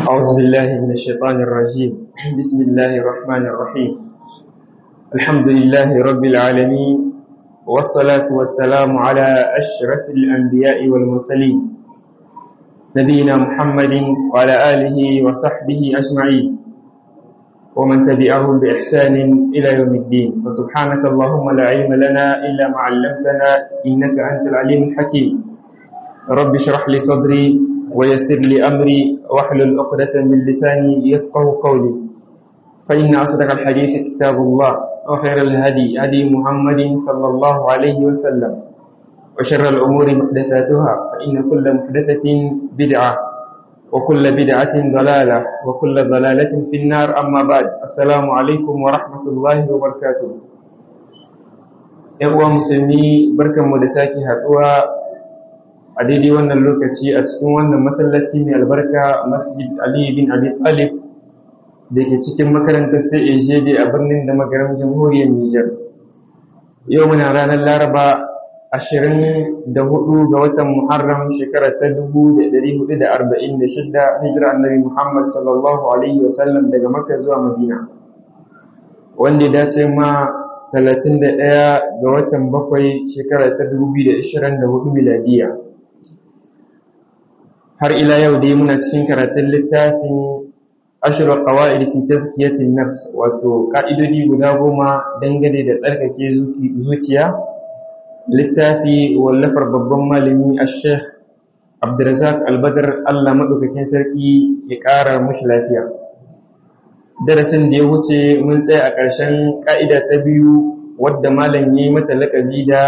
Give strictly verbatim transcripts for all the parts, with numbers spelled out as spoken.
أعوذ بالله من الشيطان الرجيم. بسم الله الرحمن الرحيم. الحمد لله رب العالمين، والصلاة والسلام على أشرف الأنبياء والمرسلين نبينا محمد وعلى آله وصحبه أجمعين ومن تبعهم بإحسان إلى يوم الدين. فسبحانك اللهم لا علم لنا إلا ما علمتنا إنك أنت العليم الحكيم. رب اشرح لي صدري ويسر لي أمري واحلل عقدة من لساني يفقه قولي. فإن أصدق الحديث كتاب الله، وخير الهدي هدي محمد صلى الله عليه وسلم، وشر الأمور محدثاتها، فإن كل محدثة بدعة وكل بدعة ضلالة وكل ضلالة في النار. أما بعد، السلام عليكم ورحمة الله وبركاته. ‘Yan musulmi, barkanmu da sake haɗuwa a daidai wannan lokaci a cikin wannan masallaci mai albarka, Masjid Ali bin Abi Talib da ke cikin makarantar C A G D a birnin da magaram jamhuriyar Nijar. Yau muna ranar Laraba ashirin da hudu ga watan Muharram shekara ta dubu da ɗari hudu da arba'in da shida hijira annabi Muhammad sallallahu alaihi wasallam daga Makka zuwa Madina, wanda ya dace ma talatin da ɗaya ga watan bakwai shekara ta dubu biyu da ashirin da hudu miladiya. Har ila yau dai muna cikin karatun littafin ashru qawaid fi tazkiyatin nafs, wato ka'idodi guda goma dangane da tsarkake zuciya. Littafi wallafar babban malami Sheikh Abdurrazzaq Al-Badr, Allah madaukakin sarki ya ƙara mushi lafiya. Darasin da ya wuce mun tsaya a ƙarshen ka'ida ta biyu wadda malam yayi mata laƙabi da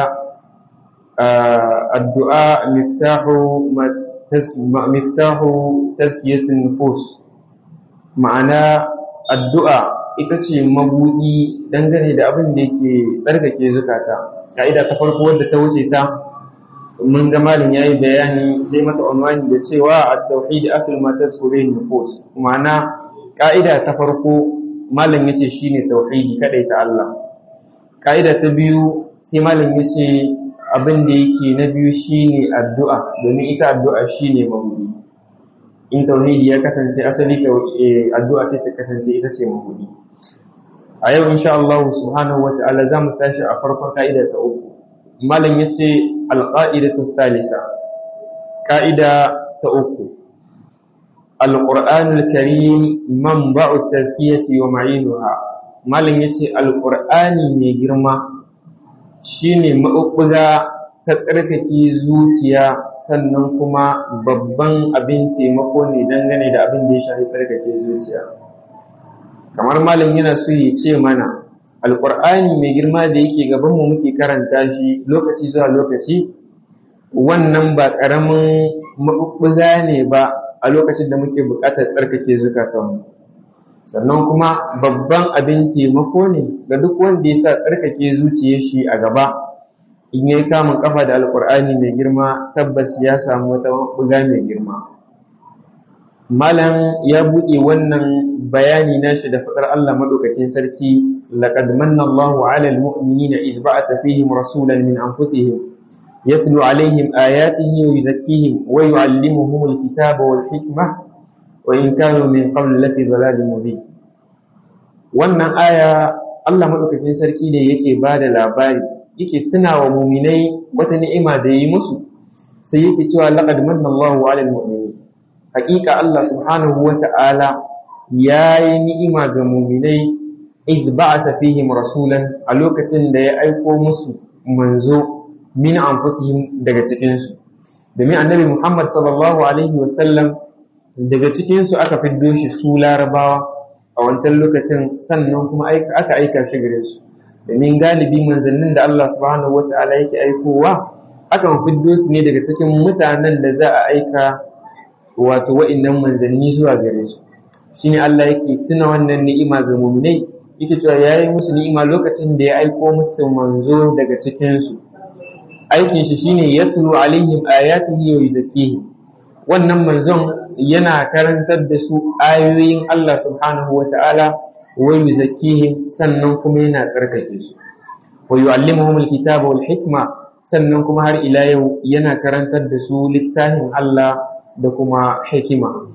addu'a miftahu miftahu tazkiyatin nufus, ma'ana addu'a ita ce mabudi dangane da abin da yake tsarkake zukata. Ka'ida ta farko wadda ta wuce ta mun ga malin yayi bayani sai mata unwani da cewa at-tauhid asl ma tazkurun nufus, ma'ana ka'ida ta farko malin yace shine tauhidi, kadai ta Allah. Ka'ida ta biyu sai malin yace abin da yake na biyu shine addu'a, domin ita addu'a shine mabudi. In tauhidi ya kasance asali, addu'a sai ta kasance ita ce mabudi. A yau insha Allah subhanahu wata'ala zamu tashi a farkon ka'ida ta uku. Malam yace al-qa'idatu thalitha, ka'ida ta uku, al-Qur'anul Karim manba'u tazkiyati wa ma'inuha. Malam yace al-Qur'ani mai girma shine maɓuɓɓuga ta tsarkake zuciya, sannan kuma babban abin taimako ne dangane da abin da ya shafi tsarkake zuciya. Kamar malam yana so ya ce mana alƙur'ani mai girma da yake gabanmu muke karanta shi lokaci zuwa lokaci, wannan ba ƙaramin maɓuɓɓuga ne ba a lokacin da muke buƙatar tsarkake zukatanmu, sannan kuma babban abin taimako ne ga duk wanda ya sa tsarkake zuciyar shi a gaba. In yayi kamun kafa da alkur'ani mai girma, tabbas ya samu wata buga mai girma. Malam ya buɗe wannan bayani nashi da faɗar Allah madaukakin sarki, laqad manna Allahu 'alal mu'minina idh ba'atha fihim rasulan min anfusihim yatlu 'alayhim ayatihi wa yuzakkihim wa yu'allimuhumul kitaba wal hikmah wa in kanu min qabl lafi dhalalin mubin. Wannan aya Allah madaukakin sarki ne yake bada labari, yake tunawa mu'minai wata ni'ima da yi musu, sai yake cewa laqad manna Allahu 'alal mu'minin. Haƙiƙa Allah subhanahu wata'ala yayi ni'ima ga mu'minai id ba'asa fihim rasulan, a lokacin da ya aiko musu manzo min anfusihim, daga cikin su. Domin annabi Muhammad sallallahu alaihi wasallam daga cikinsu aka fiddo shi su larabawa a wancan lokacin, sannan kuma aka aika shi gare su. Domin galibi manzannin da Allah subhanahu wata'ala yake aikowa akan fiddo su ne daga cikin mutanen da za a aika wato wa'innan manzanni zuwa gare su. Shine Allah yake tuna wannan ni'ima ga mu'minai, yake cewa yayi musu ni'ima lokacin da ya aiko musu manzo daga cikin su. Aikin shi shine yatlu alaihim ayatihi wa yuzakkihim. Wannan manzon yana karantar da su ayoyin Allah subhanahu wa ta'ala wa yuzakkihim, sannan kuma yana tsarkake su. Wa yu'allimuhumul kitaba wal hikma, sannan kuma har ila yau yana karantar da su littafin Allah da kuma hikima.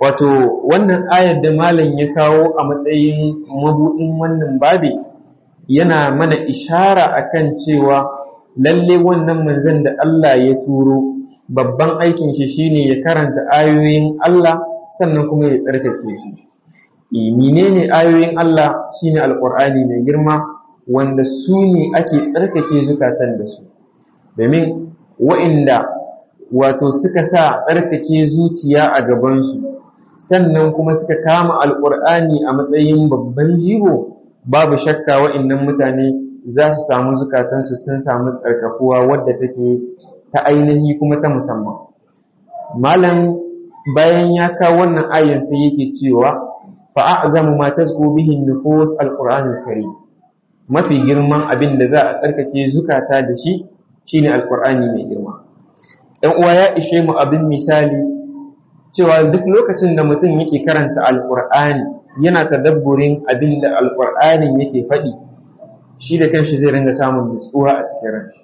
wato wannan ayar da malam ya kawo a matsayin mabudin wannan babi yana mana ishara akan cewa lalle wannan manzon da Allah ya turo babban aikin shi shine ya karanta ayoyin Allah sannan kuma ya tsarkake shi. Menene ayoyin Allah? Shine alqur'ani mai girma wanda su ne ake tsarkake zukatan da su, domin wa'inda wato suka sa tsarkake zuciya a gabansu sannan kuma suka kama alqur'ani a matsayin babban jigo, babu shakka wa'innan mutane za su samu zukatansu sun samu tsarkakuwa wadda take ta ainihi kuma ta musamman. Malam bayan ya kawo wannan ayan sai yake cewa fa'azamu ma tazku bihi nufus alqur'anul karim, mafi girman abin da za a tsarkake zukata da shi shine alqur'ani mai girma. Ɗan uwa, ya ishe mu abin misali cewa duk lokacin da mutum yake karanta alqur'ani yana tadabburin abin da alqur'anin yake faɗi, shi da kanshi zai ringa samun nutsuwa a cikin ranshi.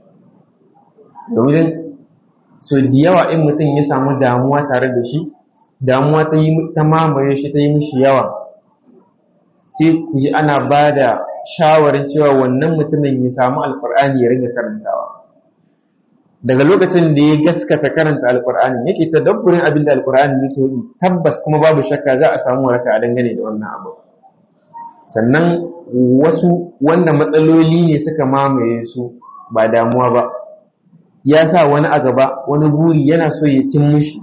Domin so da yawa in mutum ya samu damuwa tare da shi, damuwa ta yi ta mamaye shi ta yi mishi yawa, sai ku ji ana ba da shawarin cewa wannan mutumin ya samu alkur'ani ya ringa karantawa. Daga lokacin da ya gaskata karanta alkur'ani yake tadabburin abin da alkur'ani yake yi, tabbas kuma babu shakka za a samu waraka a dangane da wannan abu. Sannan wasu wanda matsaloli ne suka mamaye su ba damuwa ba, ya sa wani a gaba wani buri yana so ya cin mishi,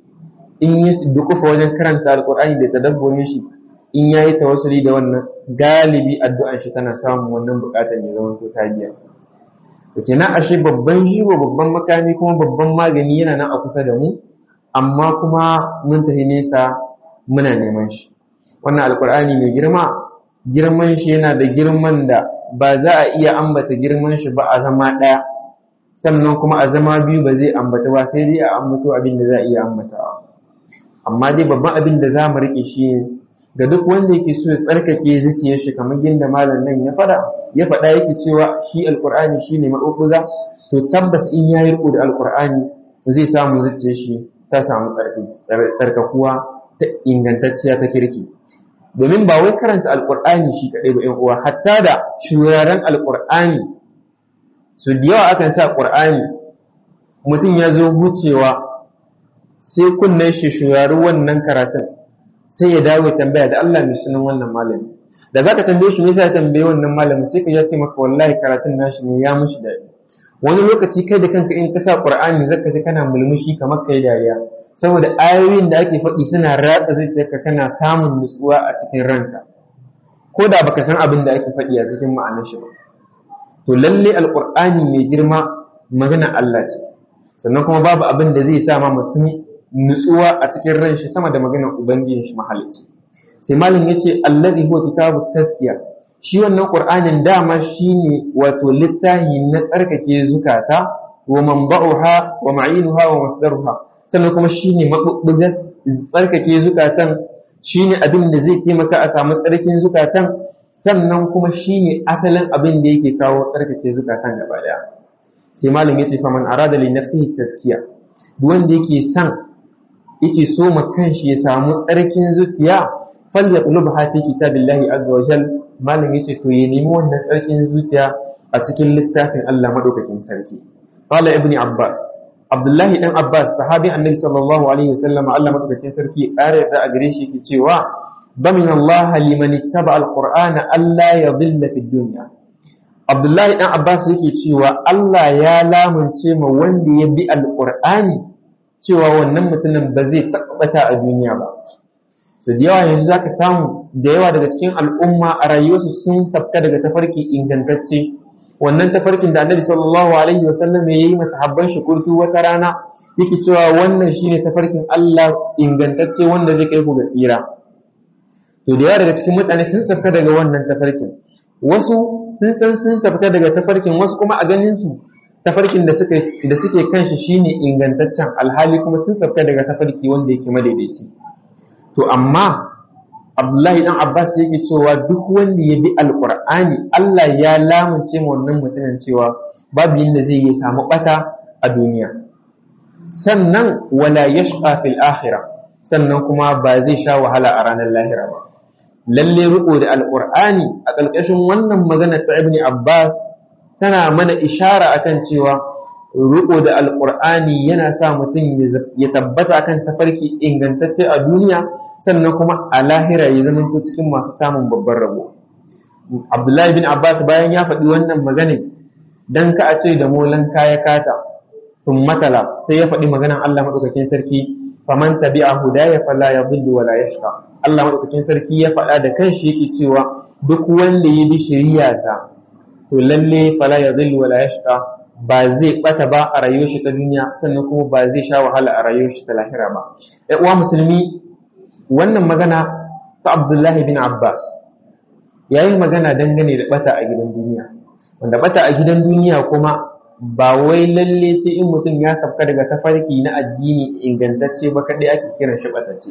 in ya dukufa wajen karanta alkur'ani da tadabburin shi, in yayi tawassuli da wannan, galibi addu'an shi tana samun wannan bukatar ya zama to tabiya. To kenan ashe babban jigo, babban makami kuma babban magani yana nan a kusa da mu, amma kuma mun tafi nesa muna neman shi. Wannan alkur'ani mai girma, girman shi yana da girman da ba za a iya ambata girman shi ba a zama ɗaya, sannan kuma a zama biyu ba zai ambata ba, sai dai a ambato abin da za a iya ambatawa. Amma dai babban abin da za mu riƙe shi ne ga duk wanda yake so ya tsarkake zuciyar shi, kamar yadda malam nan ya faɗa ya faɗa yake cewa shi alqur'ani shine maɓuɓɓuga, to tabbas in ya yi riƙo da alqur'ani zai samu zuciyar shi ta samu tsarkakuwa ta ingantacciya ta kirki. Domin ba wai karanta alqur'ani shi kaɗai ba 'yan uwa, hatta da shuraren alqur'ani, so da yawa akan sa qur'ani mutum ya zo wucewa sai kunnen shi shurari wannan karatun, sai ya dawo tambaya da Allah mai sunan wannan malami. Da zaka tambaye shi me yasa ya tambaye wannan malami, sai ka ya ce maka wallahi karatun nashi ne ya mushi dadi. Wani lokaci kai da kanka in ka sa Qur'ani zaka ji kana mulmushi kamar kai dariya, saboda ayoyin da ake faɗi suna ratsa zuciyarka, kana samun nutsuwa a cikin ranka, ko da baka san abin da ake faɗi a cikin ma'anar shi ba. To lalle alqur'ani mai girma magana Allah ce, sannan kuma babu abin da zai sa ma mutum nutsuwa a cikin ran shi sama da maganar ubangijin shi mahalicci. Sai malam yace alladhi huwa kitabut tazkiya, shi wannan qur'anin dama shine wato littafi na tsarkake zukata, wa manba'uha wa ma'inuha wa masdaruha, sannan kuma shine mabubbugar tsarkake zukatan, shine abin da zai taimaka a samu tsarkin zukatan, sannan kuma shine asalin abin da yake kawo tsarkake zukatan gaba daya. Sai malam yace faman arada li nafsihi tazkiya, duk wanda yake san yake so ma kanshi ya samu tsarkin zuciya, falyatlubha fi kitabillahi azza wa jal, malam yace to ya nemi wannan tsarkin zuciya a cikin littafin Allah madaukakin sarki. Qala ibn Abbas, Abdullahi dan Abbas sahabin annabi sallallahu alaihi wasallam, Allah madaukakin sarki ya kare da a gare shi yake cewa bamin Allah liman ittaba alqur'ana alla yadhilla fid dunya. Abdullahi dan Abbas yake cewa Allah ya lamunce ma wanda ya bi alqur'ani cewa wannan mutumin ba zai tabbata a duniya ba. So da yawa yanzu zaka samu da yawa daga cikin al'umma a rayuwarsu sun sabka daga tafarki ingantacce, wannan tafarkin da annabi sallallahu alaihi wasallam ya yi masahabban shi kurtu wata rana yake cewa wannan shine tafarkin Allah ingantacce wanda zai kai ku ga tsira. To da yawa daga cikin mutane sun sabka daga wannan tafarkin, wasu sun san sun sabka daga tafarkin, wasu kuma a ganin su tafarkin da suke da suke kanshi shine ingantaccen, alhali kuma sun sabka daga tafarki wanda yake madaidaici. To amma Abdullahi dan Abbas yake cewa duk wanda ya bi alqur'ani, Allah ya lamunce mu wannan mutumin cewa babu yanda zai yi samu bata a duniya, sannan wala yashqa fil akhirah, sannan kuma ba zai sha wahala a ranar lahira ba. Lalle riko da alqur'ani a ƙarƙashin wannan magana ta Ibn Abbas tana mana ishara akan cewa riko da alqur'ani yana sa mutum ya tabbata akan tafarki ingantacce a duniya, sannan kuma a lahira ya zama cikin masu samun babban rabo. Abdullahi bin Abbas bayan ya faɗi wannan magana dan ka a ce da molan kaya kata sun matala, sai ya faɗi maganan Allah madaukakin sarki, faman tabi'a hudaya fala yadhillu wala yashqa. Allah madaukakin sarki ya faɗa da kanshi yake cewa duk wanda ya bi shari'ata to lalle fala yadhillu wala yashqa, ba zai bata ba a rayuwar shi ta duniya, sannan kuma ba zai sha wahala a rayuwar shi ta lahira ba. Ai uwa musulmi, wannan magana ta Abdullahi bin Abbas yayi magana dangane da bata a gidan duniya, wanda bata a gidan duniya kuma ba wai lalle sai in mutum ya sabka daga tafarki na addini ingantacce ba kadai ake kiran shi batacce.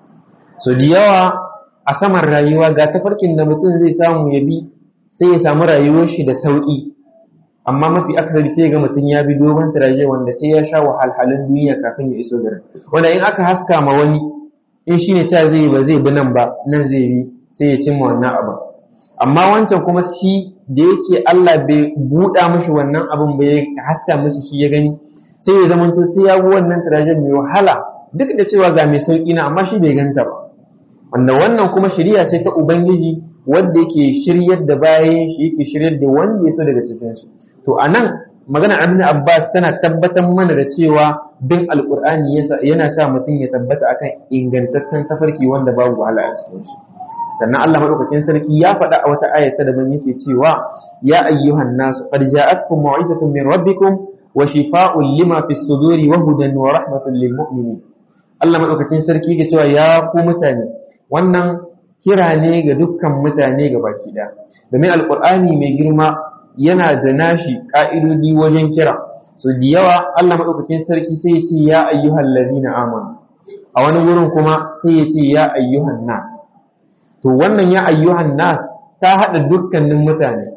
So da yawa a saman rayuwa ga tafarkin da mutum zai samu ya bi sai ya samu rayuwar shi da sauki, amma mafi akasari sai ga mutum ya bi dogon taraje wanda sai ya sha wahalhalun duniya kafin ya iso garin, wanda in aka haska ma wani in shine ta zai ba zai bi nan ba, nan zai bi sai ya cimma wannan abin. Amma wancan kuma shi da yake Allah bai buɗa mishi wannan abin ba ya haska mishi shi ya gani, sai ya zama to sai ya bi wannan tarajen mai wahala duk da cewa ga mai sauki na, amma shi bai ganta ba. Wanda wannan kuma shari'a ce ta Ubangiji wanda yake shiryar da bayan shi, yake shiryar da wanda ya so daga cikin su. To anan magana Ibn Abbas tana tabbatar mana da cewa bin alqur'ani yana sa mutum ya tabbata akan ingantaccen tafarki wanda babu wahala a cikin shi. Sannan Allah madaukakin sarki ya faɗa a wata ayata daban yake cewa ya ayyuhan nasu qad ja'atkum mau'izatun min rabbikum wa shifaa'un lima fis suduri wa hudan wa rahmatun lil mu'minin. Allah madaukakin sarki yake cewa ya ku mutane, wannan kira ne ga dukkan mutane gabaki ɗaya, domin alqur'ani mai girma yana da nashi ka'idodi wajen kira. So da yawa Allah madaukakin sarki sai ya ce ya ayyuhal ladina amanu, a wani wurin kuma sai ya ce ya ayyuhan nas. To wannan ya ayyuhan nas ta haɗa dukkanin mutane,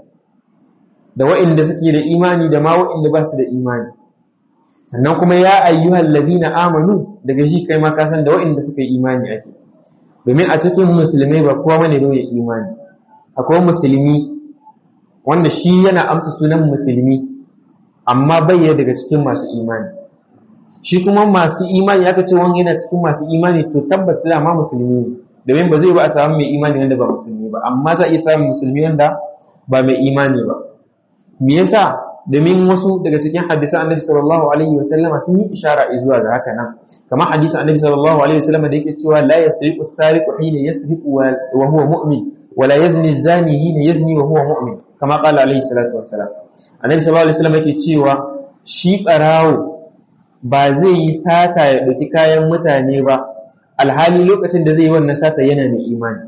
da wa'inda suke da imani da ma wa'inda ba su da imani. Sannan kuma ya ayyuhal ladina amanu, daga shi kai ma ka san da wa'inda suka yi imani ake, domin a cikin musulmai ba kowa bane da imani. Akwai musulmi wanda shi yana amsa sunan musulmi amma bai daga cikin masu imani. Shi kuma masu imani aka ce wani yana cikin masu imani, to tabbas da ma musulmi ne, domin ba zai ba a samu mai imani wanda ba musulmi ba, amma za a iya samun musulmi wanda ba mai imani ba. Me yasa? Domin wasu daga cikin hadisan Annabi sallallahu alaihi wa sallama sun yi ishara zuwa ga haka nan, kamar hadisin Annabi sallallahu alaihi wa sallama da yake cewa la yasriqu as-sariqu hina yasriqu wa huwa mu'min wa la yazni az-zani hina yazni wa huwa mu'min, kama qala alaihi salatu wassalam. Annabi sallallahu alaihi wa sallama yake cewa shi barawo ba zai yi sata ya dauki kayan mutane ba alhali lokacin da zai yi wannan sata yana mai imani.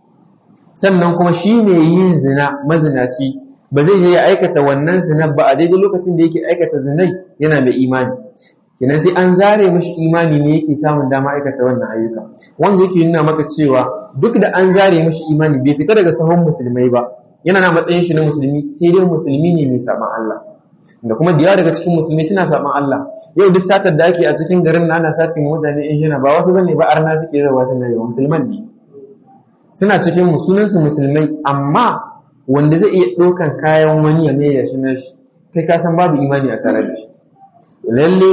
Sannan kuma shi mai yin zina, mazinaci, ba zai je ya aikata wannan zina ba a daidai lokacin da yake aikata zinai yana mai imani. Kenan sai an zare mashi imani ne yake samun dama aikata wannan ayyuka, wanda yake nuna maka cewa duk da an zare mashi imani bai fita daga sahun musulmai ba, yana na matsayin shi na musulmi, sai dai musulmi ne mai saban Allah. Da kuma da yawa daga cikin musulmi suna saban Allah. Yau duk satar da ake a cikin garin na ana satin mutane in shina ba wasu bane ba, arna suke zawa suna yi, musulman ne suna cikin mu, sunan su musulmai, amma wanda zai iya ɗaukan kayan wani ya mai da shi na shi, kai ka san babu imani a tare da shi. Lalle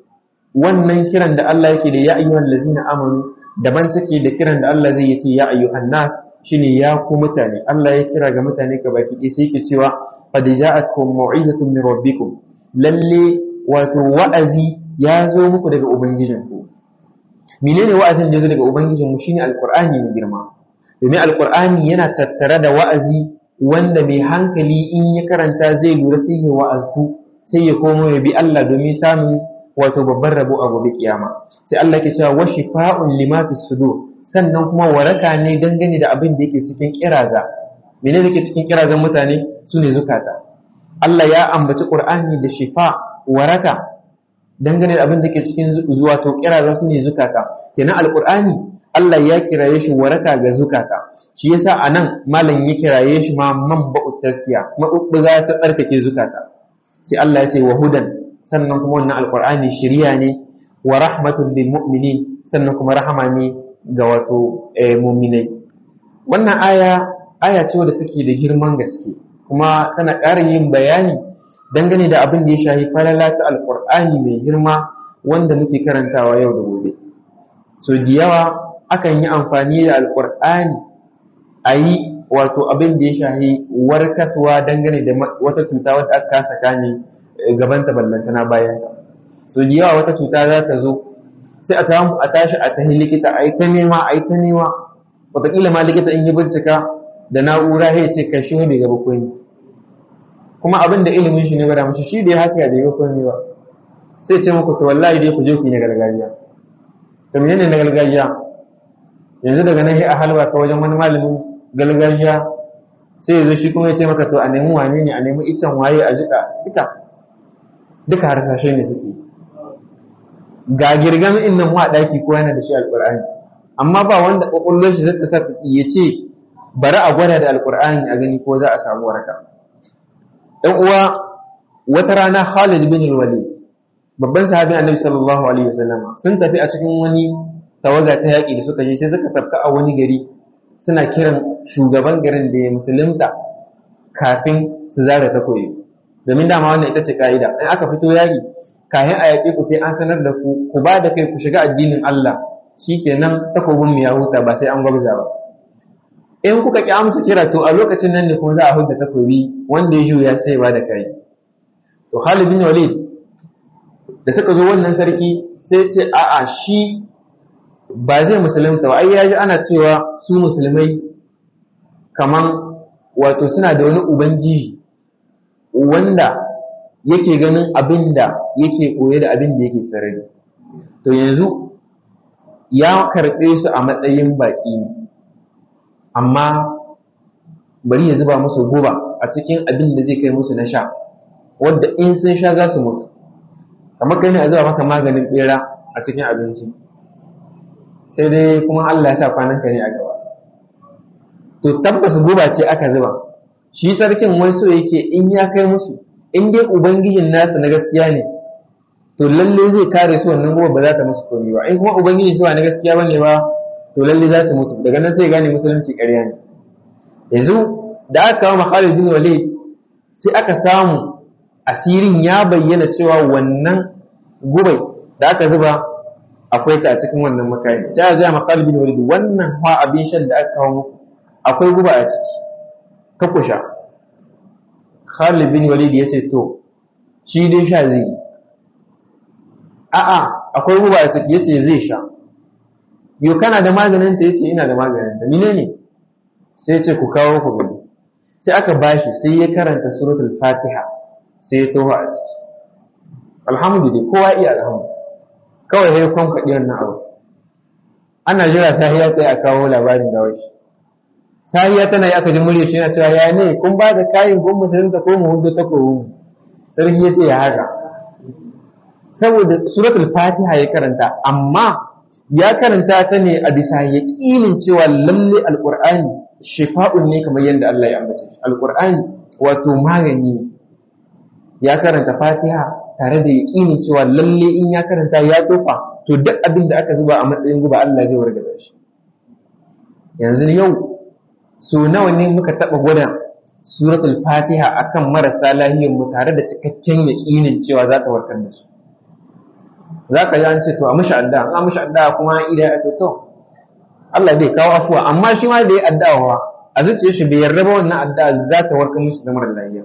wannan kiran da Allah yake da ya ayyuhal ladzina amanu daban take da kiran da Allah zai yace ya ayyuhan nas, shine ya ku mutane. Allah ya kira ga mutane ka baki ɗaya sai yake cewa qad ja'atkum mau'izatun min rabbikum, lalle wato wa'azi ya zo muku daga ubangijinku. Menene wa'azin da ya zo daga ubangijinmu? Shine alqur'ani mai girma, domin alqur'ani yana tattare da wa'azi wanda mai hankali in ya karanta zai lura sai ya wa'aztu, sai ya komo ya bi Allah domin samun wato babban rabo a gobe kiyama. Sai Allah ke cewa wa shifa'un lima fi sudur, sannan kuma waraka ne dangane da abin da yake cikin kiraza. Menene yake cikin kirazan mutane? Sune zukata. Allah ya ambaci Qur'ani da shifa, waraka dangane da abin da yake cikin zuwa to kiraza sune zukata. Kenan alqur'ani Allah ya kiraye shi waraka ga zukata. Shi yasa anan malam ya kiraye shi ma manba'ut tazkiya, mabubbuga ta tsarkake zukata. Sai Allah ya ce wa hudan, sannan kuma wannan alqur'ani shiriya ne, wa rahmatul lil mu'minin, sannan kuma rahama ne ga wato mu'minai. Wannan aya aya ce wadda take da girman gaske kuma tana ƙara yin bayani dangane da abin da ya shafi falala ta alƙur'ani mai girma wanda muke karantawa yau da gobe. So da yawa akan yi amfani da alƙur'ani a yi wato abin da ya shafi warkaswa dangane da wata cuta wadda aka kasa kame gabanta ballantana bayan ta. So da yawa wata cuta za ta zo sai a samu a tashi a tahi likita a yi ta nema a yi ta nema, wataƙila ma likita in yi bincika da na'ura ya ce kai shi bai gaba komai, kuma abin da ilimin shi ne ba da mashi shi da ya haska bai gaba komai ba, sai ce muku to wallahi dai ku je ku yi na gargajiya. To menene na gargajiya? Yanzu daga nan sai a halwa ta wajen wani malamin gargajiya sai ya zo shi kuma ya ce maka to a nemi wane ne, a nemi icen waye a jiƙa, duka duka harsashe ne suke. Ga girgam in nan wa ɗaki ko yana da shi alƙur'ani, amma ba wanda ƙwaƙwalwar shi zai sa ya ce bari a gwada da alƙur'ani a gani ko za a samu waraka. ɗan uwa, wata rana Khalid bin Walid, babban sahabin Annabi sallallahu alaihi wasallama, sun tafi a cikin wani tawaga ta yaƙi da suka je, sai suka sabka a wani gari suna kiran shugaban garin da ya musulunta kafin su zara takoyi, domin dama wannan ita ce ka'ida, in aka fito yaƙi kafin a yaƙe ku sai an sanar da ku ku ba da kai ku shiga addinin Allah, shikenan takobin mu ya huta ba sai an gwabza ba. In kuka ki amsa kira to a lokacin nan ne kuma za a hudda takobi wanda ya juya sai ba da kai. To Khalid bin Walid da suka zo wannan sarki sai ce a'a shi ba zai musulunta ba, ai ya ji ana cewa su musulmai kaman wato suna da wani ubangiji wanda yake ganin abin da yake koye da abin da yake sarari. To yanzu ya karɓe su a matsayin baƙi ne, amma bari ya zuba musu guba a cikin abin da zai kai musu na sha, wadda in sun sha za su mutu, kamar kai ne a zuba maka maganin ɓera a cikin abinci, sai dai kuma Allah ya sa kwananka ne a gaba. To tabbas guba ce aka zuba, shi sarkin wai so yake in ya kai musu, in dai ubangijin nasu na gaskiya ne to lalle zai kare su, wannan guba ba za ta musu komai ba. In kuma ubangijin su ba na gaskiya bane ba to lalle za su mutu. Daga nan sai gane musulunci ƙarya ne. Yanzu da aka kawo Khalid bin Walid sai aka samu asirin ya bayyana cewa wannan gubai da aka zuba akwai ta a cikin wannan makami. Sai aka ga Khalid bin Walid wannan fa abin shan da aka kawo muku akwai guba a ciki, ka kusha. Khalid bin Walid ya ce to shi dai sha zai yi. A'a akwai guba a ciki, yace zai sha. Yo kana da maganin ta? Yace ina da maganin ta. Menene? Sai ce ku kawo ku gani. Sai aka bashi sai ya karanta suratul Fatiha sai ya toho a ciki. Alhamdulillah kowa iya alhamdu. Kawai sai kon kadi wannan abu. Ana jira sahiya sai a kawo labarin da wai. Sahiya tana yi aka ji murya shi yana cewa ya ne kun ba da kayan gun musulunta ko mu hudu ta kowu. Sarki ya ce ya haka. Saboda suratul Fatiha ya karanta, amma ya karanta ta ne a bisa yaƙinin cewa lalle alƙur'ani shifa'un ne kamar yadda Allah ya ambace shi. Alƙur'ani wato magani ne. Ya karanta Fatiha tare da yaƙinin cewa lalle in ya karanta ya tofa to duk abin da aka zuba a matsayin guba Allah zai wargaza shi. Yanzu yau so nawa ne muka taɓa gwada suratul Fatiha akan marasa lahiyar mu tare da cikakken yaƙinin cewa za ta warkar da su. Za ka yi an ce to a mashi addu'a, a mashi addu'a kuma idan ya ce to Allah zai kawo afuwa, amma shi ma da ya addu'a a zuciyar shi bai yarda ba wannan addu'a za ta warkar mishi da mara lafiya.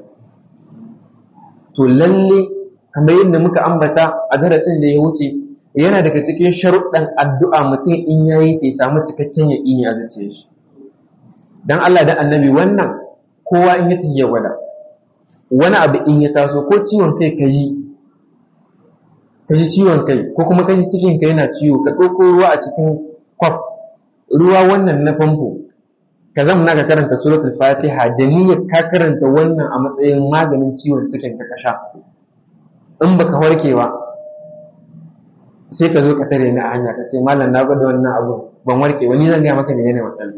To lalle kamar yadda muka ambata a darasin da ya wuce, yana daga cikin sharuɗan addu'a mutum in yayi sai samu cikakken yaƙini a zuciyar shi. Dan Allah da Annabi wannan kowa in ya tafi ya gwada, wani abu in ya taso ko ciwon kai ka ji ka ji ciwon kai ko kuma ka ji cikin ka yana ciwo, ka ɗauko ruwa a cikin kwaf, ruwa wannan na famfo, ka zamna ka karanta suratul Fatiha da niyyar ka karanta wannan a matsayin maganin ciwon cikin ka sha. In baka warke ba sai ka zo ka tare ni a hanya ka ce malam na gwada wannan abu ban warke ba, ni zan gaya maka menene matsala.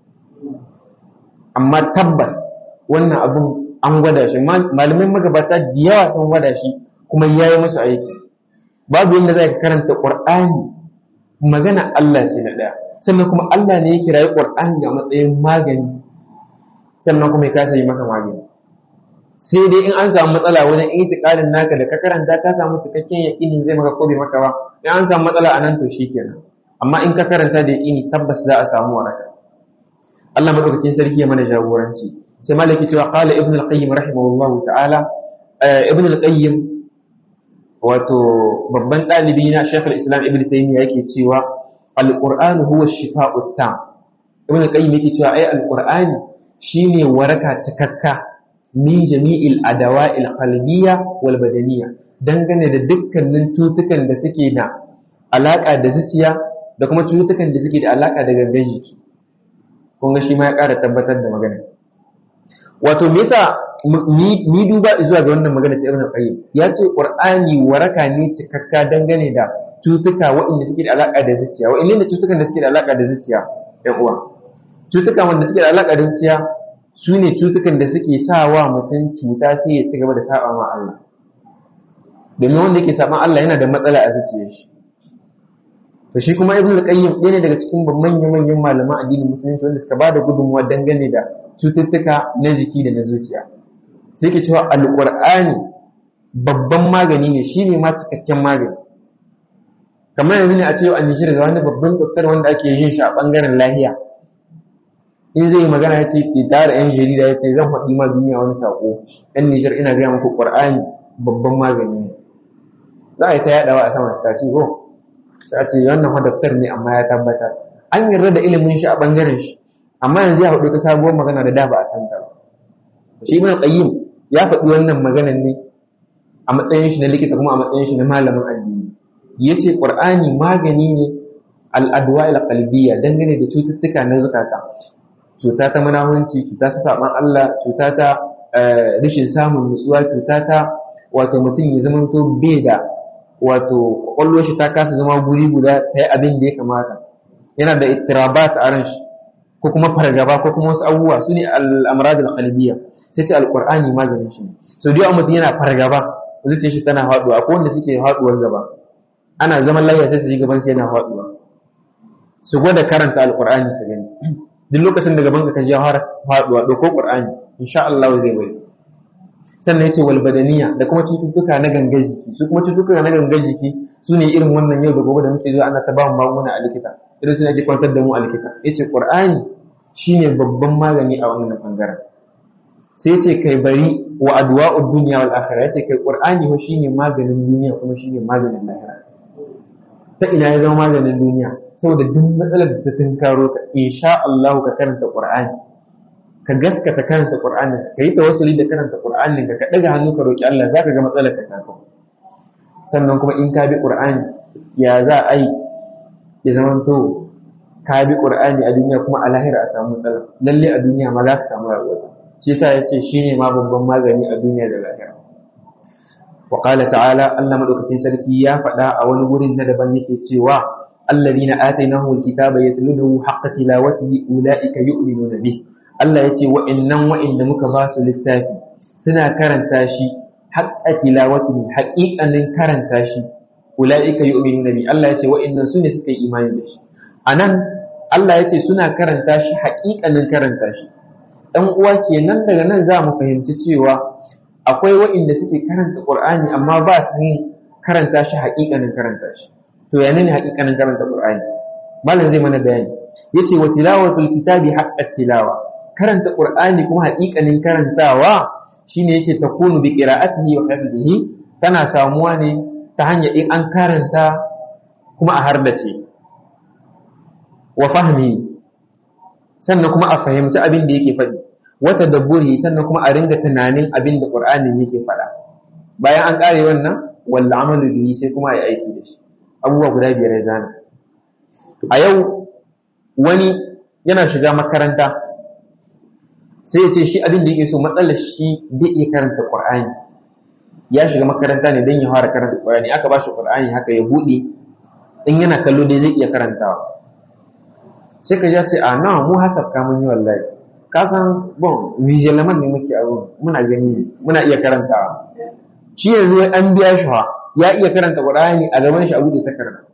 Amma tabbas wannan abun an gwada shi, malamin magabata da yawa sun gwada shi kuma yayi musu aiki. Babu yadda zai karanta Qur'ani magana Allah ce na ɗaya, sannan kuma Allah ne ya kirayi Qur'ani a matsayin magani, sannan kuma ya kasa yi maka magani. Sai dai in an samu matsala wajen itiqadin naka da ka karanta ka samu cikakken yaqinin zai maka ko bai maka ba, in an samu matsala anan to shikenan. Amma in ka karanta da yaqini tabbas za a samu waraka. Allah madaukakin sarki ya mana jagoranci. Sai malaki cewa qala ibn al-qayyim rahimahullahu ta'ala, ibn al-qayyim wato babban dalibi na Sheikh al-Islam Ibn Taymiyyah yake cewa al-Qur'an huwa ash-shifa'u tam. Ibn al-qayyim yake cewa ai al-Qur'ani shine waraka cikakka min jami'il adawa'il qalbiyya wal badaniyya, dangane da dukkanin cutukan da suke da alaka da zuciya da kuma cutukan da suke da alaka da gangan jiki. Kun ga shi ma ya ƙara tabbatar da magana. Wato me yasa ni duba zuwa ga wannan magana ta Ibn Qayyim, ya ce Qur'ani waraka ne cikakka dangane da cutuka waɗanda suke da alaka da zuciya. Waɗanne ne cutukan da suke da alaka da zuciya ɗan uwa? Cutukan wanda suke da alaka da zuciya su ne cutukan da suke sa wa mutum cuta sai ya ci gaba da saba ma Allah. Domin wanda yake saban Allah yana da matsala a zuciyar shi. To shi kuma Ibn al-Qayyim ɗaya ne daga cikin manyan manyan malaman addinin musulunci wanda suka bada gudunmuwa dangane da cututtuka na jiki da na zuciya. Sai ke cewa Al-Qur'ani babban magani ne, shine ma cikakken magani. Kamar yanzu ne a ce a Nijar ga wani babban doktor wanda ake yin shi a bangaren lahiya. In zai magana ya ce ke tara yan jarida ya ce zan faɗi ma duniya wani sako, yan Nijar ina gaya muku Qur'ani babban magani ne. Za a yi ta yaɗawa a sama staci ko sai a ce wannan fa doktor ne amma ya tabbatar an yarda da ilimin shi a bangaren shi, amma yanzu ya faɗi ta sabuwar magana da da ba a san ta ba. Shi Ibn Qayyim ya faɗi wannan maganar ne a matsayin shi na likita kuma a matsayin shi na malamin addini. Yace Qur'ani magani ne al-adwa al-qalbiyya dangane da cututtuka na zukata. Cuta ta munafunci, cuta ta saban Allah, cuta ta rashin samun nutsuwa, cuta ta wato mutum ya zama to bai da wato kwakwalwar shi ta kasa zama guri guda ta yi abin da ya kamata, yana da ittirabat a ran shi ko kuma fargaba ko kuma wasu abubuwa su ne al-amrad al-qalbiyya. Sai ce al-Qur'ani maganin shi. So da mutum yana fargaba zuciyar shi tana faduwa, akwai wanda suke faduwar gaba, ana zaman lafiya sai su ji gaban sai yana faduwa. Su gwada karanta al-Qur'ani su gani. Duk lokacin da gaban ka ji har faduwa dauko Qur'ani insha Allah zai bari. Sannan yace wal badaniya da kuma cututtuka na gangar jiki. Su kuma cututtuka na gangar jiki su ne irin wannan yau da gobe da muke zuwa ana ta ba mu magunguna a likita, irin suna ji kwantar da mu a likita. Yace Qur'ani shine babban magani a wannan bangaren. Sai yace kai bari wa adwa'ud dunya wal akhirah, yace kai Qur'ani ho shine maganin duniya kuma shine maganin lahira. Ta ina ya zama maganin duniya? Saboda duk matsalar da ta tunkaro ka insha Allah ka karanta Qur'ani, ka gaskata karanta Qur'ani, ka yi tawassuli da karanta Qur'ani, ka daga hannu ka roki Allah zaka ga matsalar ka ta kawo. Sannan kuma in ka bi Qur'ani ya za a yi ya zama to ka bi Qur'ani a duniya kuma a lahira a samu matsala. Lalle a duniya ma za ka samu rayuwa. Shi yasa yace shine ma babban magani a duniya da lahira. Wa qala ta'ala, Allah madaukakin sarki ya faɗa a wani gurin na daban yake cewa alladhina atainahumul kitaba yatlunahu haqqa tilawatihi ulaika yu'minuna bih. Allah yace wa'annan wa'inda muka ba su littafi suna karanta shi haqqa tilawatihi, haqiqanin karanta shi, ulaika yu'minuna bih. Allah yace wa'annan sune suka yi imani da shi. Anan Allah yace suna karanta shi haqiqanin karanta shi. Dan uwa kenan daga nan za mu fahimci cewa akwai wa'inda suke karanta Qur'ani amma ba su yin karanta shi haƙiƙanin karanta shi. To ya ne haƙiƙanin karanta Qur'ani? Malam zai mana bayani. Yace wa tilawatul kitabi haqqat tilawa. Karanta Qur'ani kuma haƙiƙanin karantawa shine yace takunu bi qira'atihi wa hifzihi, tana samuwa ne ta hanyar in an karanta kuma a hardace. Wa fahmi, sannan kuma a fahimci abin da yake faɗi. Wata dabburi, sannan kuma a ringa tunanin abin da Qur'anin yake faɗa. Bayan an ƙare wannan, wal amalu bihi, sai kuma a yi aiki da shi. Abubuwa guda biyar ya zana. A yau wani yana shiga makaranta sai ya ce shi abin da yake so matsalar shi bai iya karanta Qur'ani. Ya shiga makaranta ne don ya fara karanta Qur'ani, aka ba shi Qur'ani haka ya buɗe, in yana kallo dai zai iya karantawa. Sai ka ya ce a nawa mu hasabka mun yi wallahi. Ka san bon vigilant ne muke abu, muna gani muna iya karantawa. Shi yanzu an biya shi ya iya karanta Qur'ani a gaban shi a buɗe takarda.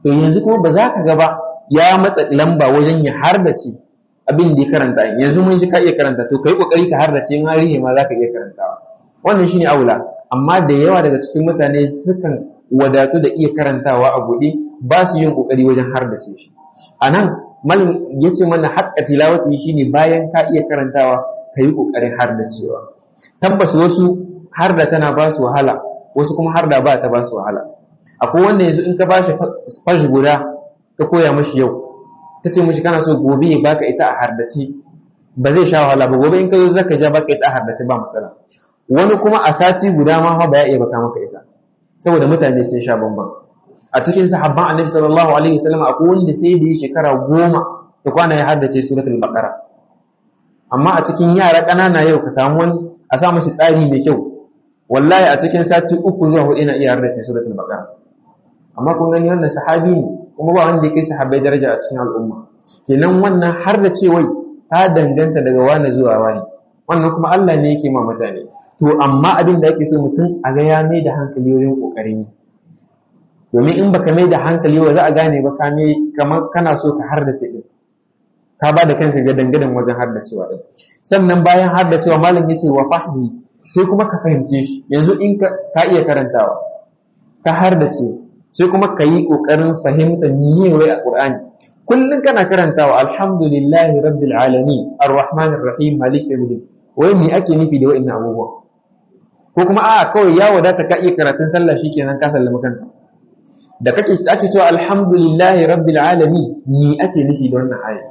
to yanzu kuma ba za ka ga ba ya matsa lamba wajen ya hardace abin da ya karanta yanzu mun shi ka iya karanta to kai kokari ka hardace in harihe ma za ka iya karantawa wannan shine aula amma da yawa daga cikin mutane sukan wadatu da iya karantawa a buɗe ba su yin kokari wajen hardace shi anan malam yace mana haƙƙa tilawati shine bayan ka iya karantawa ka yi kokarin hardacewa tabbas wasu harda tana ba su wahala wasu kuma harda ba ta ba su wahala akwai wanda yanzu in ka ba shi fashi guda ka koya mashi yau ta ce mashi kana so gobe ya baka ita a hardace ba zai sha wahala ba gobe in ka zo zaka ja baka ita a hardace ba matsala wani kuma a sati guda ma ba ya iya baka maka ita saboda mutane sun sha bamban a cikin sahabban annabi sallallahu alaihi wasallam akwai wanda sai da shekara goma ta kwana ya haddace suratul baqara amma a cikin yara ƙanana yau ka samu wani a sa mashi tsari mai kyau wallahi a cikin sati uku zuwa hudu ina iya haddace suratul baqara amma kun gani wannan sahabi ne kuma ba wanda ya kai sahabbai daraja a cikin al'umma kenan wannan har da cewai ta danganta daga wani zuwa wani wannan kuma Allah ne yake ma mutane to amma abin da ake so mutum a ga ya mai da hankali wajen kokarin domin in baka mai da hankali wa za a gane ba ka mai kamar kana so ka hardace din ka ba da kanka ga dangadan wajen hardacewa din sannan bayan hardacewa malam yace wa fahmi sai kuma ka fahimce shi yanzu in ka iya karantawa ka hardace sai kuma ka yi ƙoƙarin fahimta niyyar wai a ƙur'ani kullum kana karantawa alhamdulillahi rabbil alamin arrahmanir rahim malik yawmiddin wai me ake nufi da wa'annan abubuwa ko kuma a kawai ya wadata ka iya karatun sallah shikenan ka sallama kanka da kake ake cewa alhamdulillahi rabbil alamin ni ake nufi da wannan aya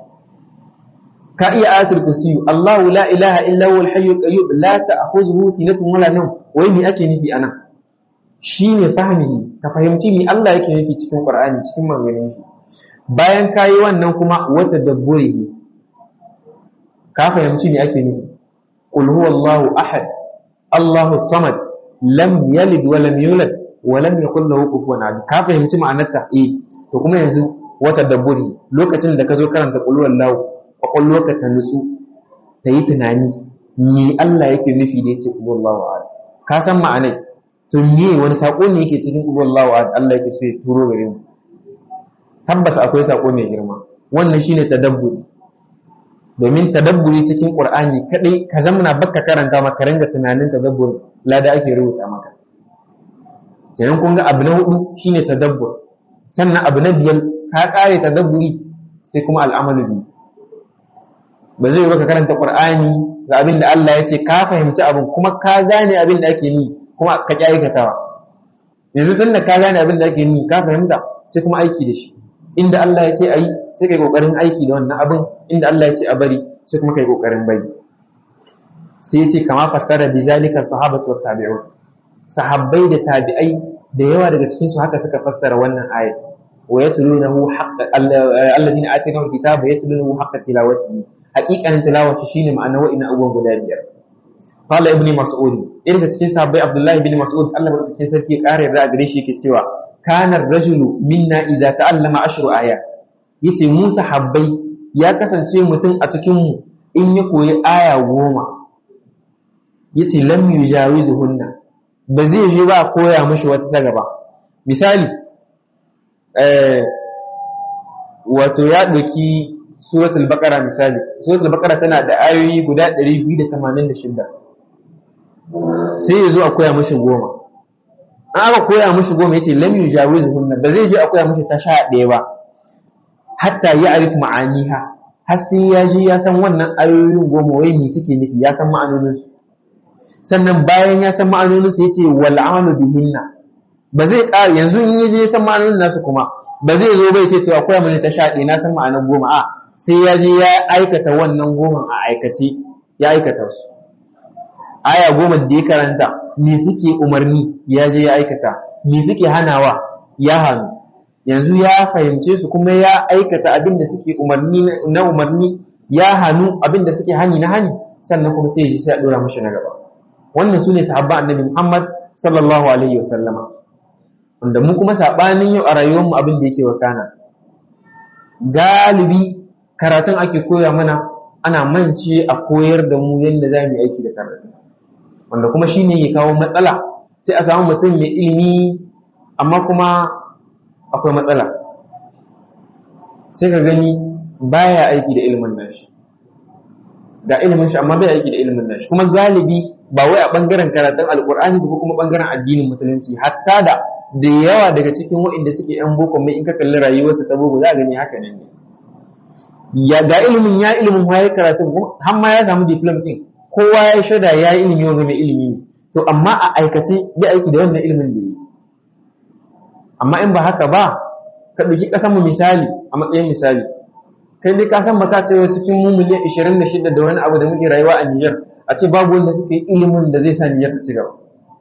ka iya ayatul kursi Allahu la ilaha illa huwal hayyul qayyum la ta'khudhuhu sinatun wala nawm wai me ake nufi anan shine fahimi ka fahimci me Allah yake nufi cikin Qur'ani cikin maganganun shi bayan kayi wannan kuma wata dabburi ka fahimci me ake nufi qul huwallahu ahad Allahu samad lam yalid wa lam yulad wa lam yakul lahu kufuwan ahad ka fahimci ma'anarta eh to kuma yanzu wata dabburi lokacin da ka zo karanta qul huwallahu kwakwalwarka ta nutsu ta yi tunani me Allah yake nufi da yace qul huwallahu ahad ka san ma'anar to me wani sako ne yake cikin qul huwallahu ahad Allah yake so ya turo gare mu tabbas akwai sako mai girma wannan shine tadabburi domin tadabburi cikin Qur'ani kadai ka zamana baka karanta maka ringa tunanin tadabburi lada ake rubuta maka kenan kun ga abu na hudu shine tadabbur sannan abu na biyar ka kare tadabburi sai kuma al'amalu bi ba zai baka karanta Qur'ani ga abin da Allah ya ce ka fahimci abin kuma ka gane abin da ake yi kuma ka ƙi aikatawa yanzu tun da ka gane abin da ake yi ka fahimta sai kuma aiki da shi inda Allah ya ce a yi sai kai ƙoƙarin aiki da wannan abin inda Allah ya ce a bari sai kuma kai ƙoƙarin bari sai ya ce kama fassara bi zalika sahabatu wa tabi'un sahabbai da tabi'ai da yawa daga cikin su haka suka fassara wannan ayat wa yatlunahu haqqa alladhina atainahum kitaba yatlunahu haqqa tilawatihi haqiqatan tilawati shine ma'ana wa'ina abubuwan guda biyar قال ابن مسعود إن cikin sahabbai Abdullah ibn Mas'ud Allah madaukakin sarki kare da gare shi yake cewa kana ar-rajulu minna idza ta'allama ashru ayat yace mu sahabbai ya kasance mutum a cikin mu in ya koyi aya goma yace lam yujawizuhunna ba zai je ba koya mishi wata ta gaba misali eh wato ya doki suratul baqara misali suratul baqara tana da ayoyi guda ɗari biyu da tamanin da shida sai ya zo a koya mashi goma an aka koya mashi goma ya ce lam yujawiz hunna ba zai je a koya mashi ta sha ɗaya ba hatta ya arif ma'aniha har sai ya je ya san wannan ayoyin goma wai me suke nufi ya san ma'anonin su sannan bayan ya san ma'anonin su yace wal amalu bihinna ba zai ƙara yanzu in ya je ya san ma'anonin nasu kuma ba zai zo bai ce to a koya mani ta sha ɗaya na san ma'anar goma a sai ya je ya aikata wannan goma a aikace ya aikata su aya goma da ya karanta me suke umarni ya je ya aikata me suke hanawa ya hannu yanzu ya fahimce su kuma ya aikata abin da suke umarni na umarni ya hannu abin da suke hani na hani sannan kuma sai ya ji sai a dora mashi na gaba wannan su ne sahabban annabi Muhammad sallallahu alaihi wa sallama wanda mu kuma sabanin yau a rayuwar mu abin da yake wakana galibi karatun ake koya mana ana mance a koyar da mu yadda za mu yi aiki da karatu wanda kuma shi ne ya kawo matsala sai a samu mutum mai ilimi amma kuma akwai matsala sai ka gani baya aiki da ilimin nashi, ga ilimin shi amma bai aiki da ilimin nashi. Kuma galibi ba wai a bangaren karatun alkur'ani ba kuma bangaren addinin musulunci, hatta da da yawa daga cikin waɗanda suke yan boko mai in ka kalli rayuwarsu ta boko za a gani haka ne. Ya ga ilimin ya ilimin ya karatun har ma ya samu diploma din, kowa ya shaida ya yi ilimi wanda mai ilimi ne, to amma a aikace bai aiki da wannan ilimin da yi. Amma in ba haka ba, ka ɗauki ƙasar mu misali a matsayin misali, kai dai ka san baka cewa cikin mu miliyan ishirin da shida da wani abu da muke rayuwa a Niger a ce babu wanda suka yi ilimin da zai sa Niger ta ci gaba.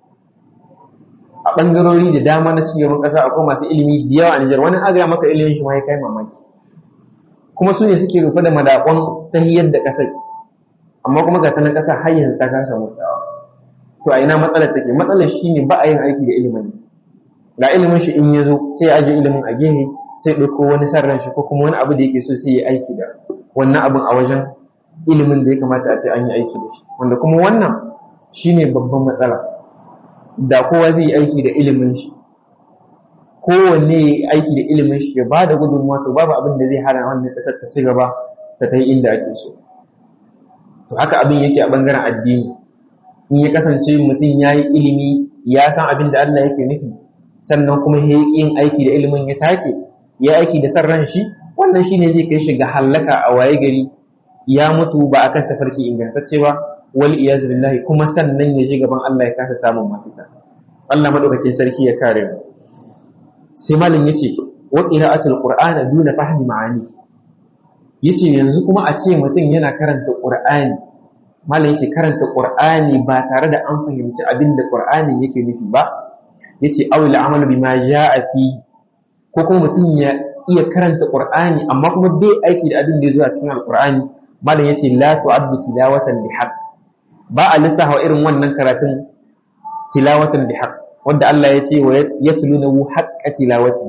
A ɓangarori da dama na cigaban ƙasa akwai masu ilimi da yawa a Niger, wani aga maka ilimin shi ma ya kai mamaki, kuma su ne suke rufe da madakon tahiyar da ƙasar, amma kuma ga ta na ƙasa har yanzu ta kasa motsawa. To a ina matsalar take? Matsalar shine ba a yin aiki da ilimin. Ga ilimin shi in ya zo sai ya aje ilimin a gehe, sai ɗauko wani sarran shi ko kuma wani abu da yake so sai ya aiki da wannan abin a wajen ilimin da ya kamata a ce an yi aiki da shi, wanda kuma wannan shine babban matsala. Da kowa zai yi aiki da ilimin shi, kowanne ya yi aiki da ilimin shi ya ba da gudunmuwa, to babu abin da zai hana wannan ƙasar ta ci gaba ta kai inda ake so. To haka abin yake a ɓangaren addini. In ya kasance mutum ya yi ilimi, ya san abin da Allah yake nufi, sannan kuma ya yi yin aiki da ilimin ya take, ya aiki da san ran shi, wannan shine zai kai shi ga halaka a waye gari ya mutu ba akan tafarki ingantacce ba, wal iyaz billahi, kuma sannan ya je gaban Allah ya kasa samun mafita. Allah madaukakin sarki ya kare mu. Sai malam yace wa qira'atul qur'ana duna fahmi ma'ani, yace yanzu kuma a ce mutum yana karanta qur'ani, malam yace karanta qur'ani ba tare da an fahimci abin da qur'anin yake nufi ba, yace awil amalu bima jaa fi, ko kuma mutum ya iya karanta qur'ani amma kuma bai aiki da abin da ya zo a cikin alqur'ani, malam yace la tu'addu tilawatan bihaq, ba a lissafa irin wannan karatun tilawatan bihaq wanda Allah ya ce wa yatlunahu haqqa tilawati.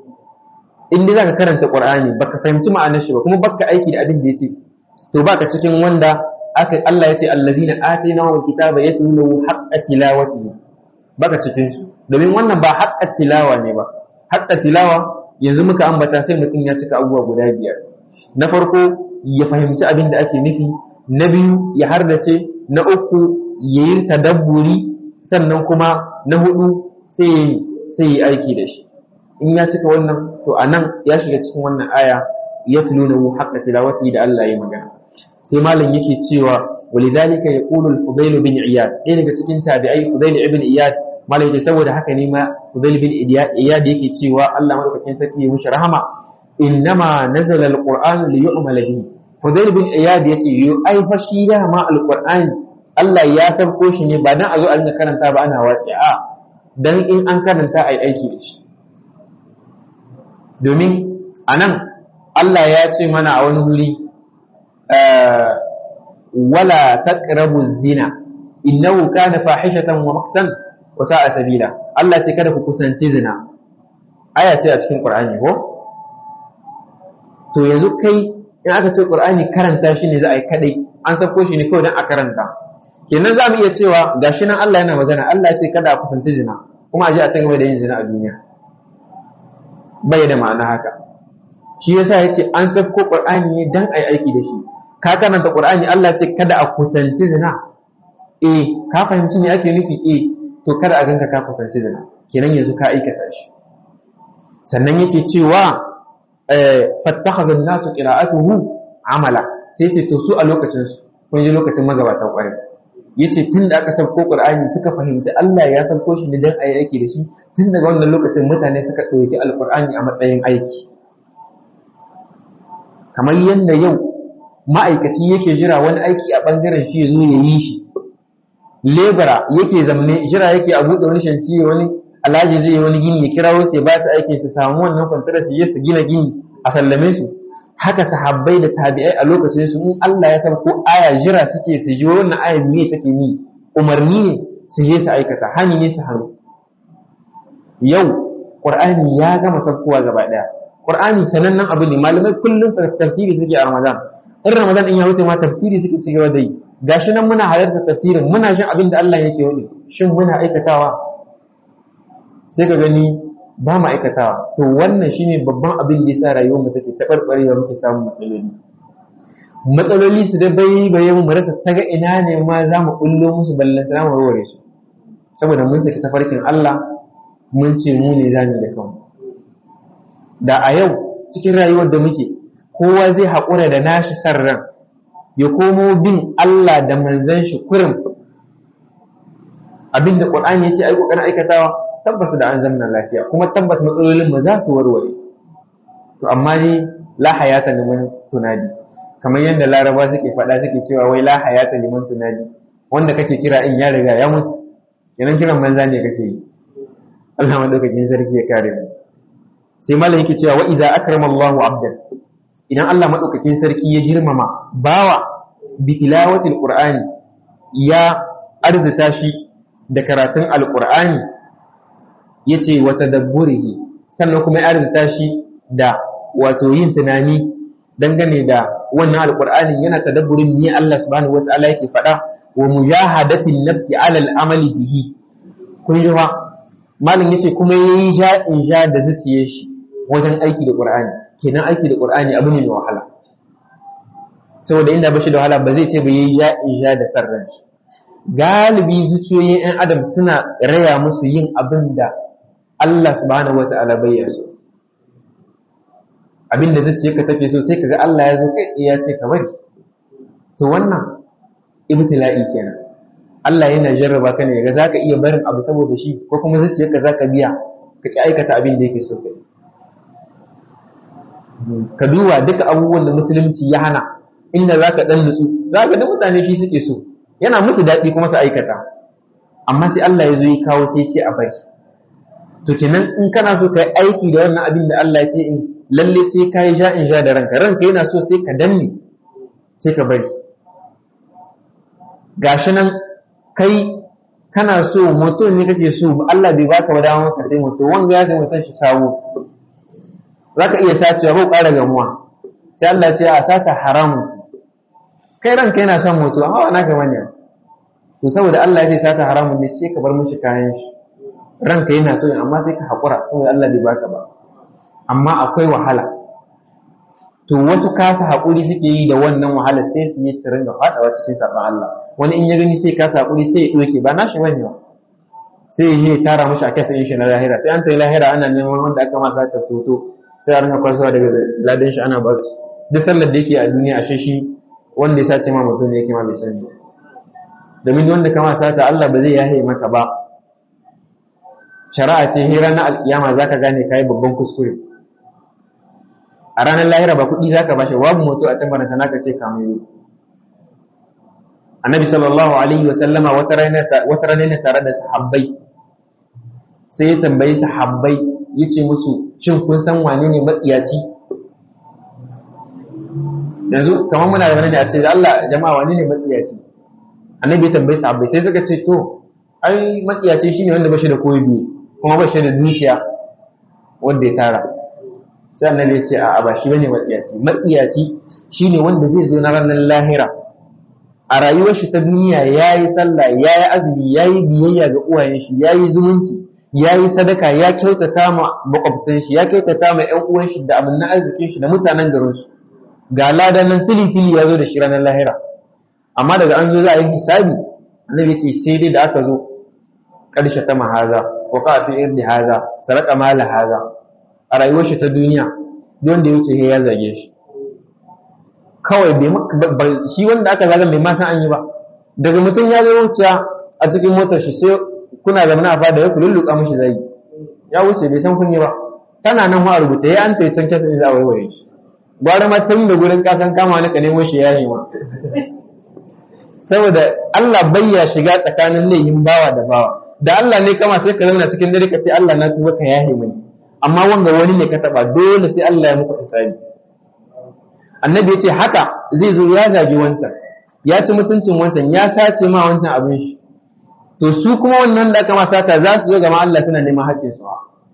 In dai zaka karanta qur'ani baka fahimci ma'anar shi ba kuma baka aiki da abin da yace, to baka cikin wanda aka Allah ya ce allazina atainahumul kitaba yatlunahu haqqa tilawati, baka cikin su, domin wannan ba haqqa tilawa ne ba. Haqqa tilawa yanzu muka ambata sai mutum ya cika abubuwa guda biyar. Na farko ya fahimci abin da ake nufi, na biyu ya hardace, na uku ya yi tadabburi, sannan kuma na hudu sai sai yi aiki da shi. In ya cika wannan, to anan ya shiga cikin wannan aya yatlunahu haqqa tilawati da Allah ya magana. Sai malam yake cewa walidhalika yaqulu al-Fudail bin Iyad, ɗaya daga cikin tabi'ai Fudail ibn Iyad, malam yace saboda haka ne ma Fudail bin Iyad yake cewa Allah madaukakin sarki ya mushi rahama, innama nazala al-Qur'an li yu'mala bihi. Fudail bin Iyad yace yo ai fa shi da ma al-Qur'ani Allah ya sabko shi ne ba dan a zo a rinka karanta ba ana watsi, a dan in an karanta ai aiki da shi. Domin anan Allah ya ce mana a wani wuri wala taqrabu zina innahu kana fahishatan wa maqtan wa sa'a sabila. Allah ce kada ku kusanci zina, aya ce a cikin Qur'ani ko? To yanzu kai in aka ce Qur'ani karanta shi ne za a yi kadai, an sako shi ne kawai dan a karanta, kenan za mu iya cewa gashi nan Allah yana magana, Allah ya ce kada a kusanci zina kuma a je a ci gaba da yin zina a duniya, bai da ma'ana haka. Shi yasa yace an sako Qur'ani ne dan a yi aiki da shi. Ka karanta Qur'ani Allah ce kada a kusanci zina, eh ka fahimci me ake nufi, eh to kada a ganka ka kusanci zina, kenan yanzu ka aikata shi. Sannan yake cewa eh fattakhadha an-nasu qira'atuhu amala, sai ce to su a lokacin su, kun ji lokacin magabatan kwarai, yace tun da aka sauko Qur'ani suka fahimci Allah ya sauko shi ne dan a yi aiki da shi, tun daga wannan lokacin mutane suka ɗauki alqur'ani a matsayin aiki. Kamar yadda yau ma'aikaci yake jira wani aiki a ɓangaren shi ya zo ya yi shi, lebara yake zamne jira yake a buɗe wani shanti, wani alhaji zai yi wani gini ya kirawo sai ba su aikin su samu wannan kwantar su je su gina gini a sallame su. Haka sahabbai da tabi'ai a lokacin su, in Allah ya san ko aya jira suke su ji wannan aya me take ni, umarni ne su je su aikata, hani ne su hannu. Yau Qur'ani ya gama saukowa gaba daya. Qur'ani sanannen abu ne, malamai kullum tafsiri suke a Ramadan. In Ramadan in ya wuce ma tafsiri suke ci gaba da yi. Gashi nan muna halarta tafsirin, muna jin abin da Allah yake wadi, shin muna aikatawa? Sai ka gani ba mu aikatawa. To wannan shine babban abin da yasa rayuwar mu take tabarbarewa, muke samun matsaloli matsaloli su da bai bai mu rasa taga ina ne ma za mu kullo musu ballanta mu warware su, saboda mun saki tafarkin Allah mun ce mu ne zamu da kanmu. Da a yau cikin rayuwar da muke kowa zai haƙura da nashi sarran ya komo bin Allah da manzon shi kurin abinda Qur'ani yace ai kokarin aikatawa, tabbas da an zanna lafiya kuma tabbas matsalolin mu za su warware. To amma ni la hayata liman tunadi, kamar yadda Laraba suke faɗa suke cewa wai la hayata liman tunadi, wanda kake kira in ya riga ya mutu, kenan kiran manza ne kake yi. Allah madaukakin sarki ya kare mu. Sai malam yake cewa wa iza akrama Allahu abdan, idan Allah madaukakin sarki ya girmama bawa bi tilawatil qur'ani, ya arzita shi da karatun alqur'ani, yace wa tadabburihi, sannan kuma ya arzita shi da wato yin tunani dangane da wannan alqur'ani, yana tadabburin ni Allah subhanahu wataala yake faɗa, wa mujahadatin nafsi ala al'amali bihi. kun ji fa malam yace kuma yayi ja in ja da zuciyar shi wajen aiki da Qur'ani. Kenan aiki da Qur'ani abu ne mai wahala, saboda inda bashi da wahala ba zai ce ba yayi ja in ja da sarran shi. Galibi zuciyoyin ɗan adam suna raya musu yin abin da Allah subhanahu wata'ala bai so. Abin da zuciyarka take so sai kaga Allah ya zo kai tsaye ya ce ka bari. To wannan ibtila'i kenan. Allah yana jarraba ka ne ga zaka iya barin abu saboda shi, ko kuma zuciyarka zaka biya ka ki aikata abin da yake so kai. Ka duba duka abubuwan da musulunci ya hana, inda zaka dan nutsu zaka da mutane shi suke so, yana musu daɗi kuma su aikata, amma sai Allah ya zo ya kawo sai ya ce a bari. To kenan in kana so ka yi aiki da wannan abin da Allah ya ce in lalle sai ka yi ja in ja da ranka, ranka yana so sai ka danne sai ka bari. Gashi nan kai kana so moto ne kake so, Allah bai baka ba dama ka sai moto, wanda ya sai moton shi sabo zaka iya sacewa ko ƙara gamuwa, sai Allah ce a saka haramun ce. Kai ranka yana son moto amma ba naka bane, to saboda Allah ya ce saka haramun ne sai ka bar mishi kayan shi. Ranka yana so amma sai ka haƙura saboda Allah bai baka ba, amma akwai wahala. To wasu kasa haƙuri suke yi da wannan wahala, sai su yi su ringa faɗawa cikin saɓon Allah. Wani in ya gani sai kasa haƙuri sai ya ɗauke, ba nashi bane ba, sai ya je ya tara mashi a kasa yin shi na lahira. Sai an tayi lahira ana neman wanda aka masa ka soto, sai a ringa kwasawa daga ladan shi ana basu. Duk sallar da yake a duniya ashe shi wanda ya sace ma mutum ne yake ma bai sani, domin wanda kama sata Allah ba zai yahe maka ba. Shari'a ce hira na alƙiyama zaka gane kai babban kuskure. A ranar lahira ba kuɗi zaka bashi, babu moto a can bana kana ka ce ka mai. Annabi sallallahu alaihi wa sallama wata rana wata rana ne tare da sahabbai, sai ya tambayi sahabbai yace musu shin kun san wane ne matsiyaci? Yanzu kamar muna da wani a ce Allah jama'a wane ne matsiyaci? Annabi ya tambayi sahabbai sai suka ce to ai matsiyaci shine wanda bashi da koyi biyu kuma bashi da dukiya wanda ya tara. Sai annabi ya ce a'a ba shi bane matsiyaci. Matsiyaci shine wanda zai zo na ranar lahira, a rayuwar shi ta duniya yayi sallah, yayi azumi, yayi biyayya ga uwayen shi, yayi zumunci, yayi sadaka, ya kyautata ma makwabtan shi, ya kyautata ma ƴan uwan shi da abin na arzikin shi da mutanen garin su. Ga ladan nan fili-fili ya zo da shi ranar lahira. Amma daga an zo za a yi hisabi, annabi ya ce sai dai da aka zo karshe ta mahaza wa ka fi irdi haza saraka mala haza. A rayuwar shi ta duniya don da yake ya zage shi kawai bai shi wanda aka zaga bai ma san an yi ba. Daga mutum ya zo wuciya a cikin motar shi sai kuna zamana a fada ya ku lulluka mishi zagi, ya wuce bai san kun yi ba. Tana nan a rubuce ya an tayi can kasa in za a waiwaye shi. Gwara ma tun da gurin kasan kama wani ka nemo shi ya yi ma, saboda Allah bayya shiga tsakanin laifin bawa da bawa. Da Allah ne kama sai ka zauna cikin dare ka ce Allah na tuba ka yahe mani, amma wanga wani ne ka taba dole sai Allah ya muku hisabi. Annabi ya ce haka zai zo ya zagi wancan, ya ci mutuncin wancan, ya sace ma wancan abin shi. To su kuma wannan da aka ma sata za su zo gama Allah suna neman haƙƙin su.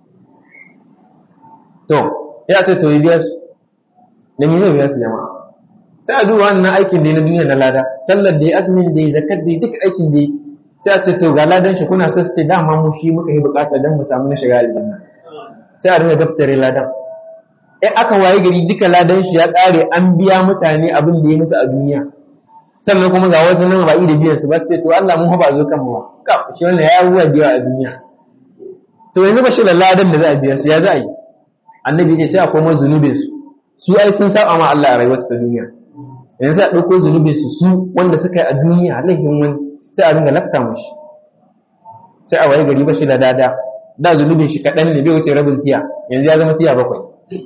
To ya ce to ya biya su, da me zai biya su jama'a? Sai a duba wannan aikin da ya na duniya na lada, sallar da ya, azumin da ya, zakar da ya, duk aikin da ya, sai a ce to ga ladan shi kuna so su ce dama mu shi muka yi bukata don mu samu na shiga aljanna. sai a dinga daftare ladan. In aka waye gari duka ladan shi ya ƙare an biya mutane abin da ya musu a duniya, sannan kuma ga wasu nan ba'i da biyan su ba su ce to Allah mun ba zo kanmu ba, ka shi wannan ya ruwa biya a duniya, to yanzu ba shi da ladan da za a biya su ya za a yi? Annabi ce sai a koma zunubin su, su ai sun saba ma Allah a rayuwarsu ta duniya, yanzu sai a ɗauko zunubin su su wanda suka yi a duniya laifin wani sai a dinga lafta mashi, sai a waye gari ba shi da dada, da zunubin shi kaɗan ne bai wuce rabin tiya, yanzu ya zama tiya bakwai,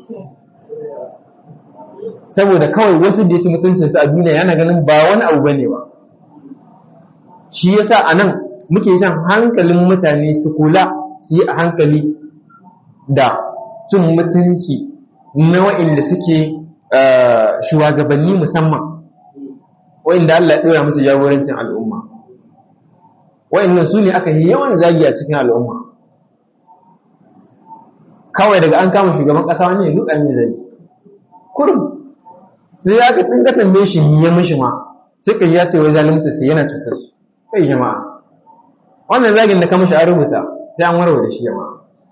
saboda kawai wasu da ya ci mutuncinsu a duniya yana ganin ba wani abu bane ba. Shi yasa a nan muke shan hankalin mutane su kula su yi a hankali da cin mutunci na wa'inda suke shugabanni, musamman wa'inda Allah ya ɗora musu jagorancin al'umma. Wa'innan su ne aka yi yawan zagi a cikin al'umma. Kawai daga an kama shugaban ƙasa wani ya duka ne zai kurum sai ya ga tun ka tambaye shi ya mishi ma sai ka ya ce wai zalunta sai yana cutar su. Kai jama'a, wannan zagin da ka mishi an rubuta sai an warware shi jama'a.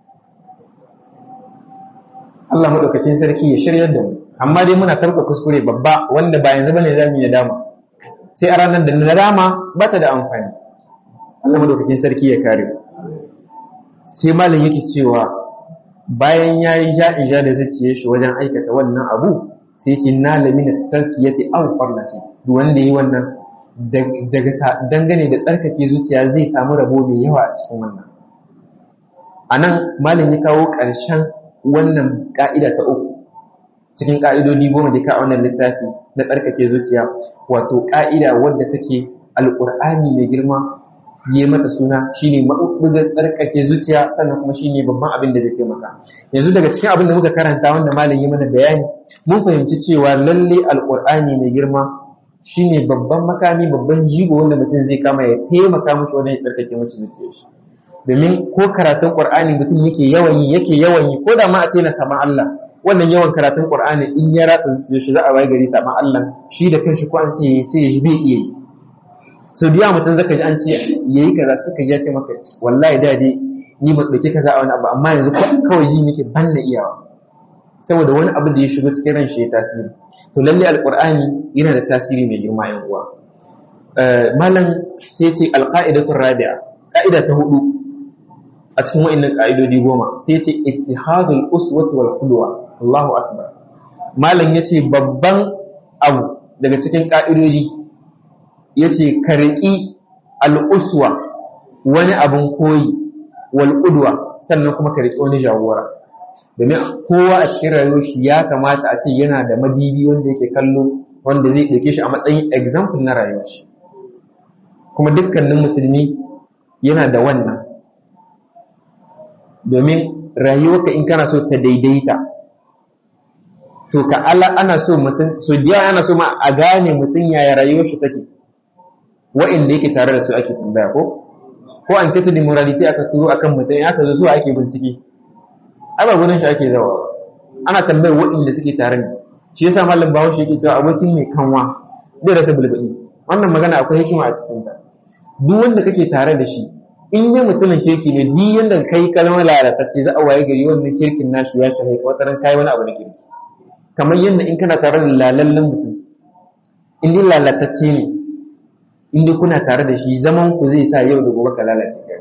Allah madaukakin sarki ya shiryar da mu, amma dai muna tarko kuskure babba wanda ba yanzu bane zamu yi nadama, sai a ranar da nadama ba ta da amfani. Allah madaukakin sarki ya kare. Sai malam yake cewa bayan ya yi ja'ija da zuciyar shi wajen aikata wannan abu, sai ce na lamina tazkiyati aw farnasi, duk wanda yi wannan daga dangane da tsarkake zuciya zai samu rabo mai yawa a cikin wannan. Anan malam ya kawo ƙarshen wannan ka'ida ta uku cikin ka'idodi goma da ka wannan littafi na tsarkake zuciya, wato ka'ida wadda take alqur'ani mai girma yi mata suna shine mabugar tsarkake zuciya, sannan kuma shine babban abin da zai taimaka. Yanzu daga cikin abin da muka karanta wanda malam yi mana bayani, mun fahimci cewa lalle alqur'ani mai girma shine babban makami, babban jigo wanda mutum zai kama ya taimaka mishi wajen tsarkake mishi zuciyar shi. Domin ko karatun qur'ani mutum yake yawan yi yake yawan yi ko da ma a ce na saman Allah, wannan yawan karatun qur'ani in ya ratsa zuciyar shi za a waye gari saman Allah shi da kanshi ko an ce sai ya ji bai iya yi. sau da yawa mutum zaka ji an ce yayi kaza suka ji ya ce maka wallahi da dai ni ba dauke kaza a wani abu, amma yanzu kawai ji nake banna iyawa, saboda wani abu da ya shigo cikin ran shi ya tasiri. To lalle alqur'ani yana da tasiri mai girma yan uwa. Malam sai ce alqaidatu rabi'a, ka'ida ta hudu a cikin wa'annan ka'idodi goma, sai ce ittihazul uswati wal qudwa. Allahu akbar. Malam yace babban abu daga cikin ka'idodi yace ka riƙi al'uswa, wani abun koyi, wal qudwa, sannan kuma ka riƙi wani jagora. Domin kowa a cikin rayuwar shi ya kamata a ce yana da madibi wanda yake kallo, wanda zai ɗauke shi a matsayin example na rayuwar shi. Kuma dukkanin musulmi yana da wannan, domin rayuwarka in kana so ta daidaita, to ka ala ana so mutum, so da ana so ma a gane mutum yaya rayuwar shi take, wa'inda yake tare da su ake tambaya ko ko an kata demorality aka turo akan mutum, aka zo su ake bincike, ai ba gudun shi ake zawa, ana tambayar wa'inda suke tare ne. Shi yasa mallam Bahaushe yake cewa abokin mai kanwa zai rasa bulbuli. Wannan magana akwai hikima a cikin ta. Duk wanda kake tare da shi in ya mutumin kirki ne, duk yanda kai kalmar lalatacce za a waye gari wannan kirkin nashi ya shahe ka, wataran kai wani abu na kirki. Kamar yadda in kana tare da lalallen mutum, in dai lalatacce ne, in dai kuna tare da shi, zaman ku zai sa yau da gobe ka lalace kai.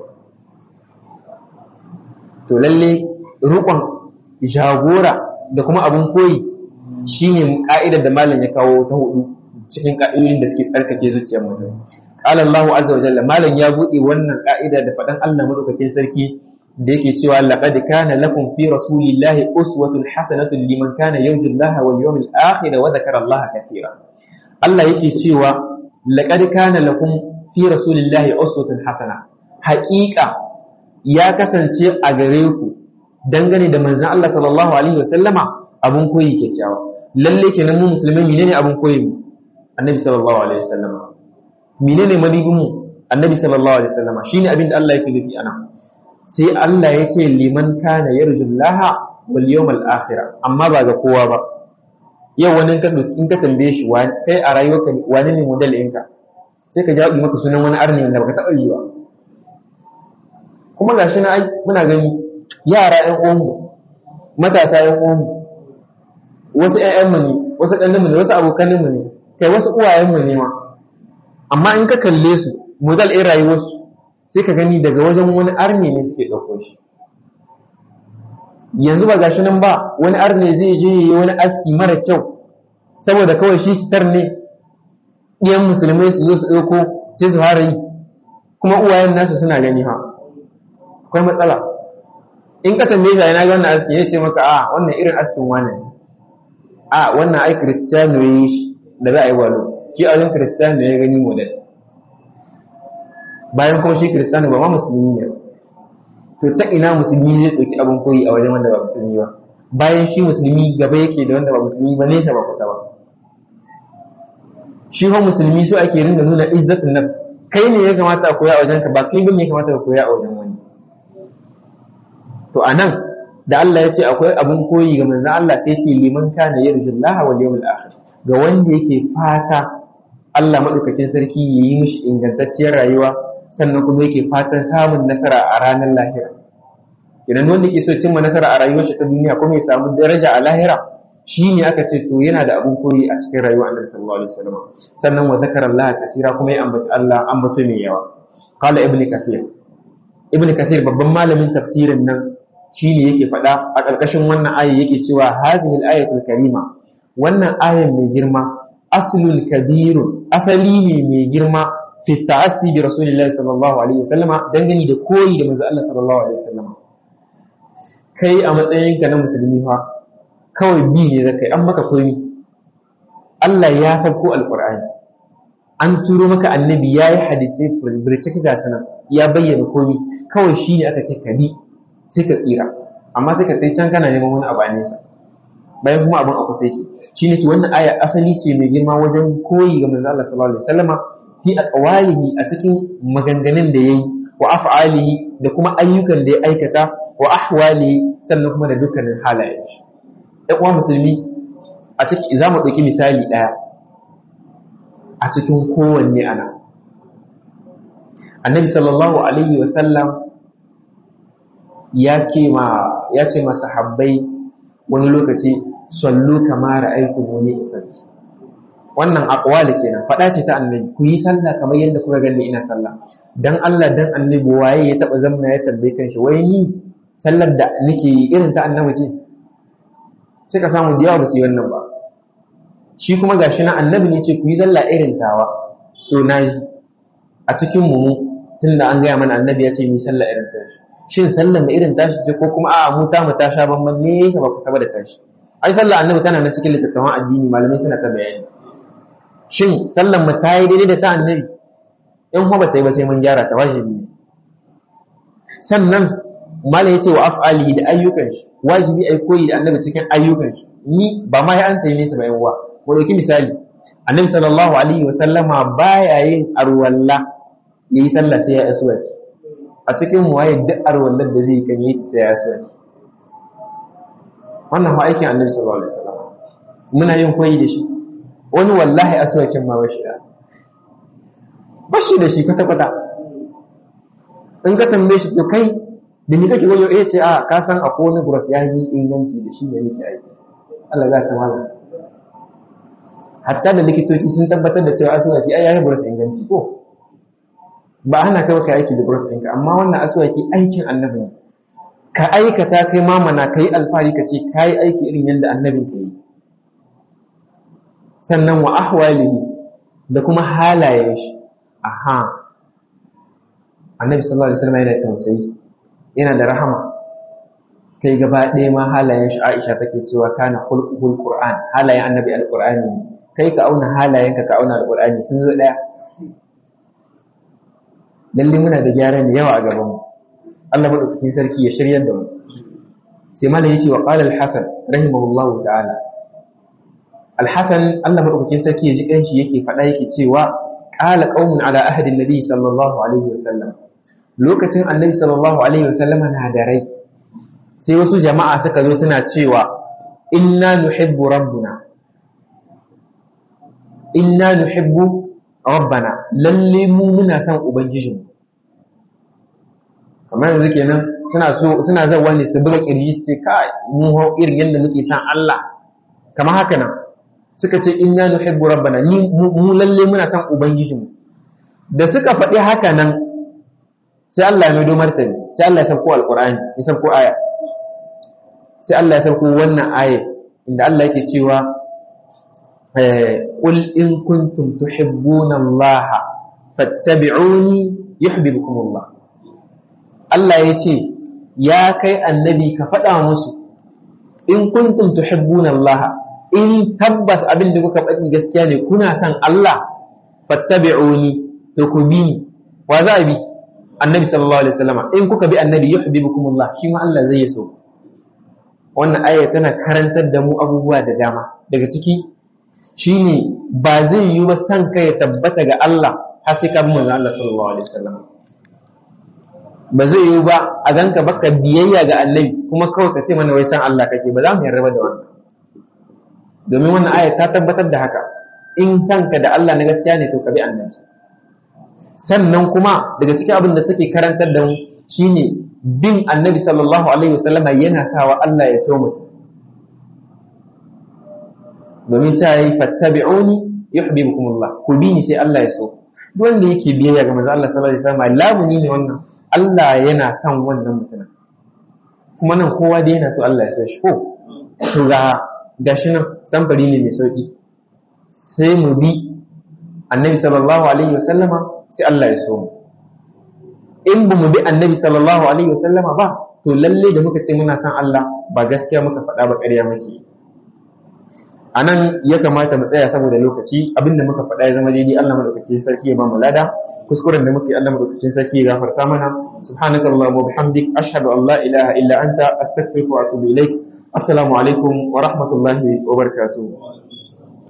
To lalle rukun jagora da kuma abun koyi shine ka'idar da malam ya kawo ta hudu cikin ka'idodin da suke tsarkake zuciyar mutum. Qala Allahu azza wa jalla, malam ya bude wannan ka'ida da fadan Allah madaukakin sarki da yake cewa laqad kana lakum fi rasulillahi uswatun hasanatun liman kana yarju Allaha wal yawmil akhir wa dhakara Allaha katira. Allah yake cewa laqad kana lakum fi rasulillahi uswatun hasana, haqiqa ya kasance a gare ku dangane da manzon Allah sallallahu alaihi wasallama abun koyi kyakkyawa. Lalle kenan mu musulmai menene abun koyi mu? Annabi sallallahu alaihi wasallama. Menene madibin mu? Annabi sallallahu alaihi wasallama. Shine abin da Allah yake nufi ana. Sai Allah ya ce liman kana yarjullaha wal yawmal akhir, amma ba ga kowa ba. Yau wani ka in ka tambaye shi wani kai a rayuwarka wani ne model ɗinka, sai ka jawabi maka sunan wani arni wanda baka taɓa yi ba. Kuma gashi na ai muna gani yara ɗan uwanmu matasa yan uwan wasu ƴaƴanmu ne wasu ɗanɗanmu ne wasu abokanmu ne kai wasu uwayenmu ne ma amma in ka kalle su modal ɗin rayuwarsu sai ka gani daga wajen wani arne ne suke ɗauko shi yanzu ba gashi nan ba wani arne zai je yi wani aski mara kyau saboda kawai shi sitar ne ɗiyan musulmai su zo su ɗauko sai su fara yi kuma uwayen nasu suna gani ha akwai matsala in ka tambaye shi ina ga wannan aski ya ce maka a wannan irin askin wane ne a wannan ai kristiyano ya yi shi da za a yi walo shi a wajen kristiyano ya gani model bayan kuma shi kristiyano ba ma musulmi ne to ta ina musulmi zai ɗauki abin koyi a wajen wanda ba musulmi ba bayan shi musulmi gaba yake da wanda ba musulmi ba nesa ba kusa ba shi ba musulmi so ake rinda nuna izzatun nafs kai ne ya kamata a koya a wajenka ba kai bin ya kamata ka koya a wajen wani to anan da Allah ya ce akwai abin koyi ga manzon Allah sai ce liman kana yarjullaha wal yawmil akhir ga wanda yake fata Allah madaukakin sarki yayi mishi ingantacciyar rayuwa sannan kuma yake fatan samun nasara a ranar lahira idan wanda yake so cimma nasara a rayuwar shi ta duniya kuma ya samu daraja a lahira shine aka ce to yana da abin koyi a cikin rayuwar Annabi sallallahu alaihi wasallam sannan wa zakara Allah kaseera kuma ya ambaci Allah ambato mai yawa qala ibnu kathir ibnu kathir babban malamin tafsirin nan shine yake faɗa a ƙarƙashin wannan aya yake cewa hazihi al-ayatul karima wannan ayan mai girma aslul kabirun asali ne mai girma fi ta'assi bi rasulillahi sallallahu alaihi wasallama dangane da koyi da manzo Allah sallallahu alaihi wasallama kai a matsayinka na musulmi fa kawai bi ne zakai an maka koyi Allah ya sauko alqur'ani an turo maka annabi yayi hadisi burcika ga sanan ya bayyana koyi kawai shine aka ce ka bi sai ka tsira amma sai ka kai can kana neman wani abu a nesa bayan kuma abin a kusa yake shine ce wannan aya asali ce mai girma wajen koyi ga manzo Allah sallallahu alaihi wasallama fi aqwalihi a cikin maganganun da yayi wa af'alihi da kuma ayyukan da ya aikata wa ahwalihi sannan kuma da dukkanin halayen shi ɗan uwa musulmi a cikin za mu ɗauki misali ɗaya a cikin kowanne ana annabi sallallahu alaihi wasallam ya ce ma ya ce ma sahabbai wani lokaci sallu kama ra'aytumuni usalli wannan aqwali kenan fada ce ta annabi ku yi sallah kamar yadda kuka gani ina sallah dan Allah dan annabi waye ya taba zamna ya tambaye kanshi wai ni sallar da nake irin ta annabi ce sai ka samu da yawa ba su yi wannan ba shi kuma gashi na annabi ne ce ku yi sallah irin tawa to naji a cikin mu tunda an gaya mana annabi ya ce mu yi sallah irin ta shin sallar mai irin tashi ce ko kuma a'a mu ta mu ta sha bamban ne ba ku saba da tashi ai sallar annabi tana nan cikin littattafan addini malamai suna ta bayani shin sallar mu ta yi daidai da ta annabi in kuma ba ta yi ba sai mun gyara ta wajibi ne sannan malam yace wa af'alihi da ayyukan shi wajibi ai koyi da annabi cikin ayyukan shi ni ba ma ya anta ne sa bayan wa ko dauki misali annabi sallallahu alaihi wa sallama baya yin arwalla yayi sallah sai ya aswaki a cikin waye duk arwallar da zai kan yi sai ya aswaki wannan fa aikin annabi sallallahu alaihi wasallam muna yin koyi da shi wani wallahi aswakin ma bashi da bashi da shi kwata kwata in ka tambaye shi to kai da ni kake goyo eh ce a ka san akwai wani bros ya yi inganci da shi ne yake aiki Allah za ta mala hatta da likitoci sun tabbatar da cewa aswaki ai yayi bros inganci ko ba ana kai ka aiki da bros ɗinka amma wannan aswaki aikin annabi ne ka aikata kai ma mana kai alfari ka ce kai aiki irin yadda annabin ka yi sannan wa ahwalihi da kuma halayen shi aha annabi sallallahu alaihi wasallam yana da tausayi yana da rahama kai gaba ɗaya ma halayen shi Aisha take cewa kana khulqul Qur'an halayen annabi alqur'ani kai ka auna halayen ka ka auna alqur'ani sun zo daya lalle muna da gyara da yawa a gaban mu Allah madaukakin sarki ya shiryar da mu sai malam yace wa qala al-Hasan rahimahullahu ta'ala al-Hasan Allah madaukakin sarki ya ji kanshi yake faɗa yake cewa qala qaumun ala ahdi an-nabi sallallahu alaihi wasallam lokacin annabi sallallahu alaihi wasallam na da rai sai wasu jama'a suka zo suna cewa inna nuhibbu rabbuna inna nuhibbu rabbana lalle mu muna son ubangijinmu kamar yanzu kenan suna so suna zawa ne su buga kirji su ce kai mu ho irin yanda muke san Allah kamar haka nan suka ce inna nuhibbu rabbana ni mu lalle muna san ubangijinmu da suka faɗi haka nan sai Allah ya maido martani sai Allah ya sauko alqur'ani ya sauko aya sai Allah ya sauko wannan aya inda Allah yake cewa qul in kuntum tuhibbuna Allah fattabi'uni yuhibbukum Allah Allah ya ce ya kai annabi ka faɗa musu in kuntum tuhibbuna Allah in tabbas abin da kuka faɗi gaskiya ne kuna son Allah fattabi'uni to ku bi ni wa za a bi annabi sallallahu alaihi wasallam in kuka bi annabi yuhibbukum Allah shi ma Allah zai so wannan aya tana karantar da mu abubuwa da dama daga ciki shine ba zai yi ba san kai ya tabbata ga Allah har sai ka bi manzon Allah sallallahu alaihi wasallam ba zai yi ba a ganka baka biyayya ga annabi kuma kawai ka ce mana wai san Allah kake ba za mu yarda da wannan domin wannan aya ta tabbatar da haka in san ka da Allah na gaskiya ne to ka bi annabi sannan kuma daga cikin abin da take karantar da mu shine bin annabi sallallahu alaihi wasallama yana sawa Allah ya so mutum domin ta yi fattabi'uni yuhibbukumullah ku bi ni sai Allah ya so duk wanda yake biyayya ga manzo Allah sallallahu alaihi wasallama lamuni ne wannan Allah yana son wannan mutumin kuma nan kowa dai yana so Allah ya so shi ko to ga gashi nan samfari ne mai sauki sai mu bi annabi sallallahu alaihi wasallama sai Allah ya so mu in ba mu bi annabi sallallahu alaihi wasallama ba to lalle da muka ce muna san Allah ba gaskiya muka faɗa ba ƙarya muke anan ya kamata mu tsaya saboda lokaci abinda muka faɗa ya zama daidai Allah madaukakin sarki ya ba mu lada kuskuren da muke Allah madaukakin sarki ya gafarta mana subhanakallahumma wa bihamdik ashhadu an la ilaha illa anta astaghfiruka wa atubu ilaik assalamu alaikum wa rahmatullahi wa barakatuh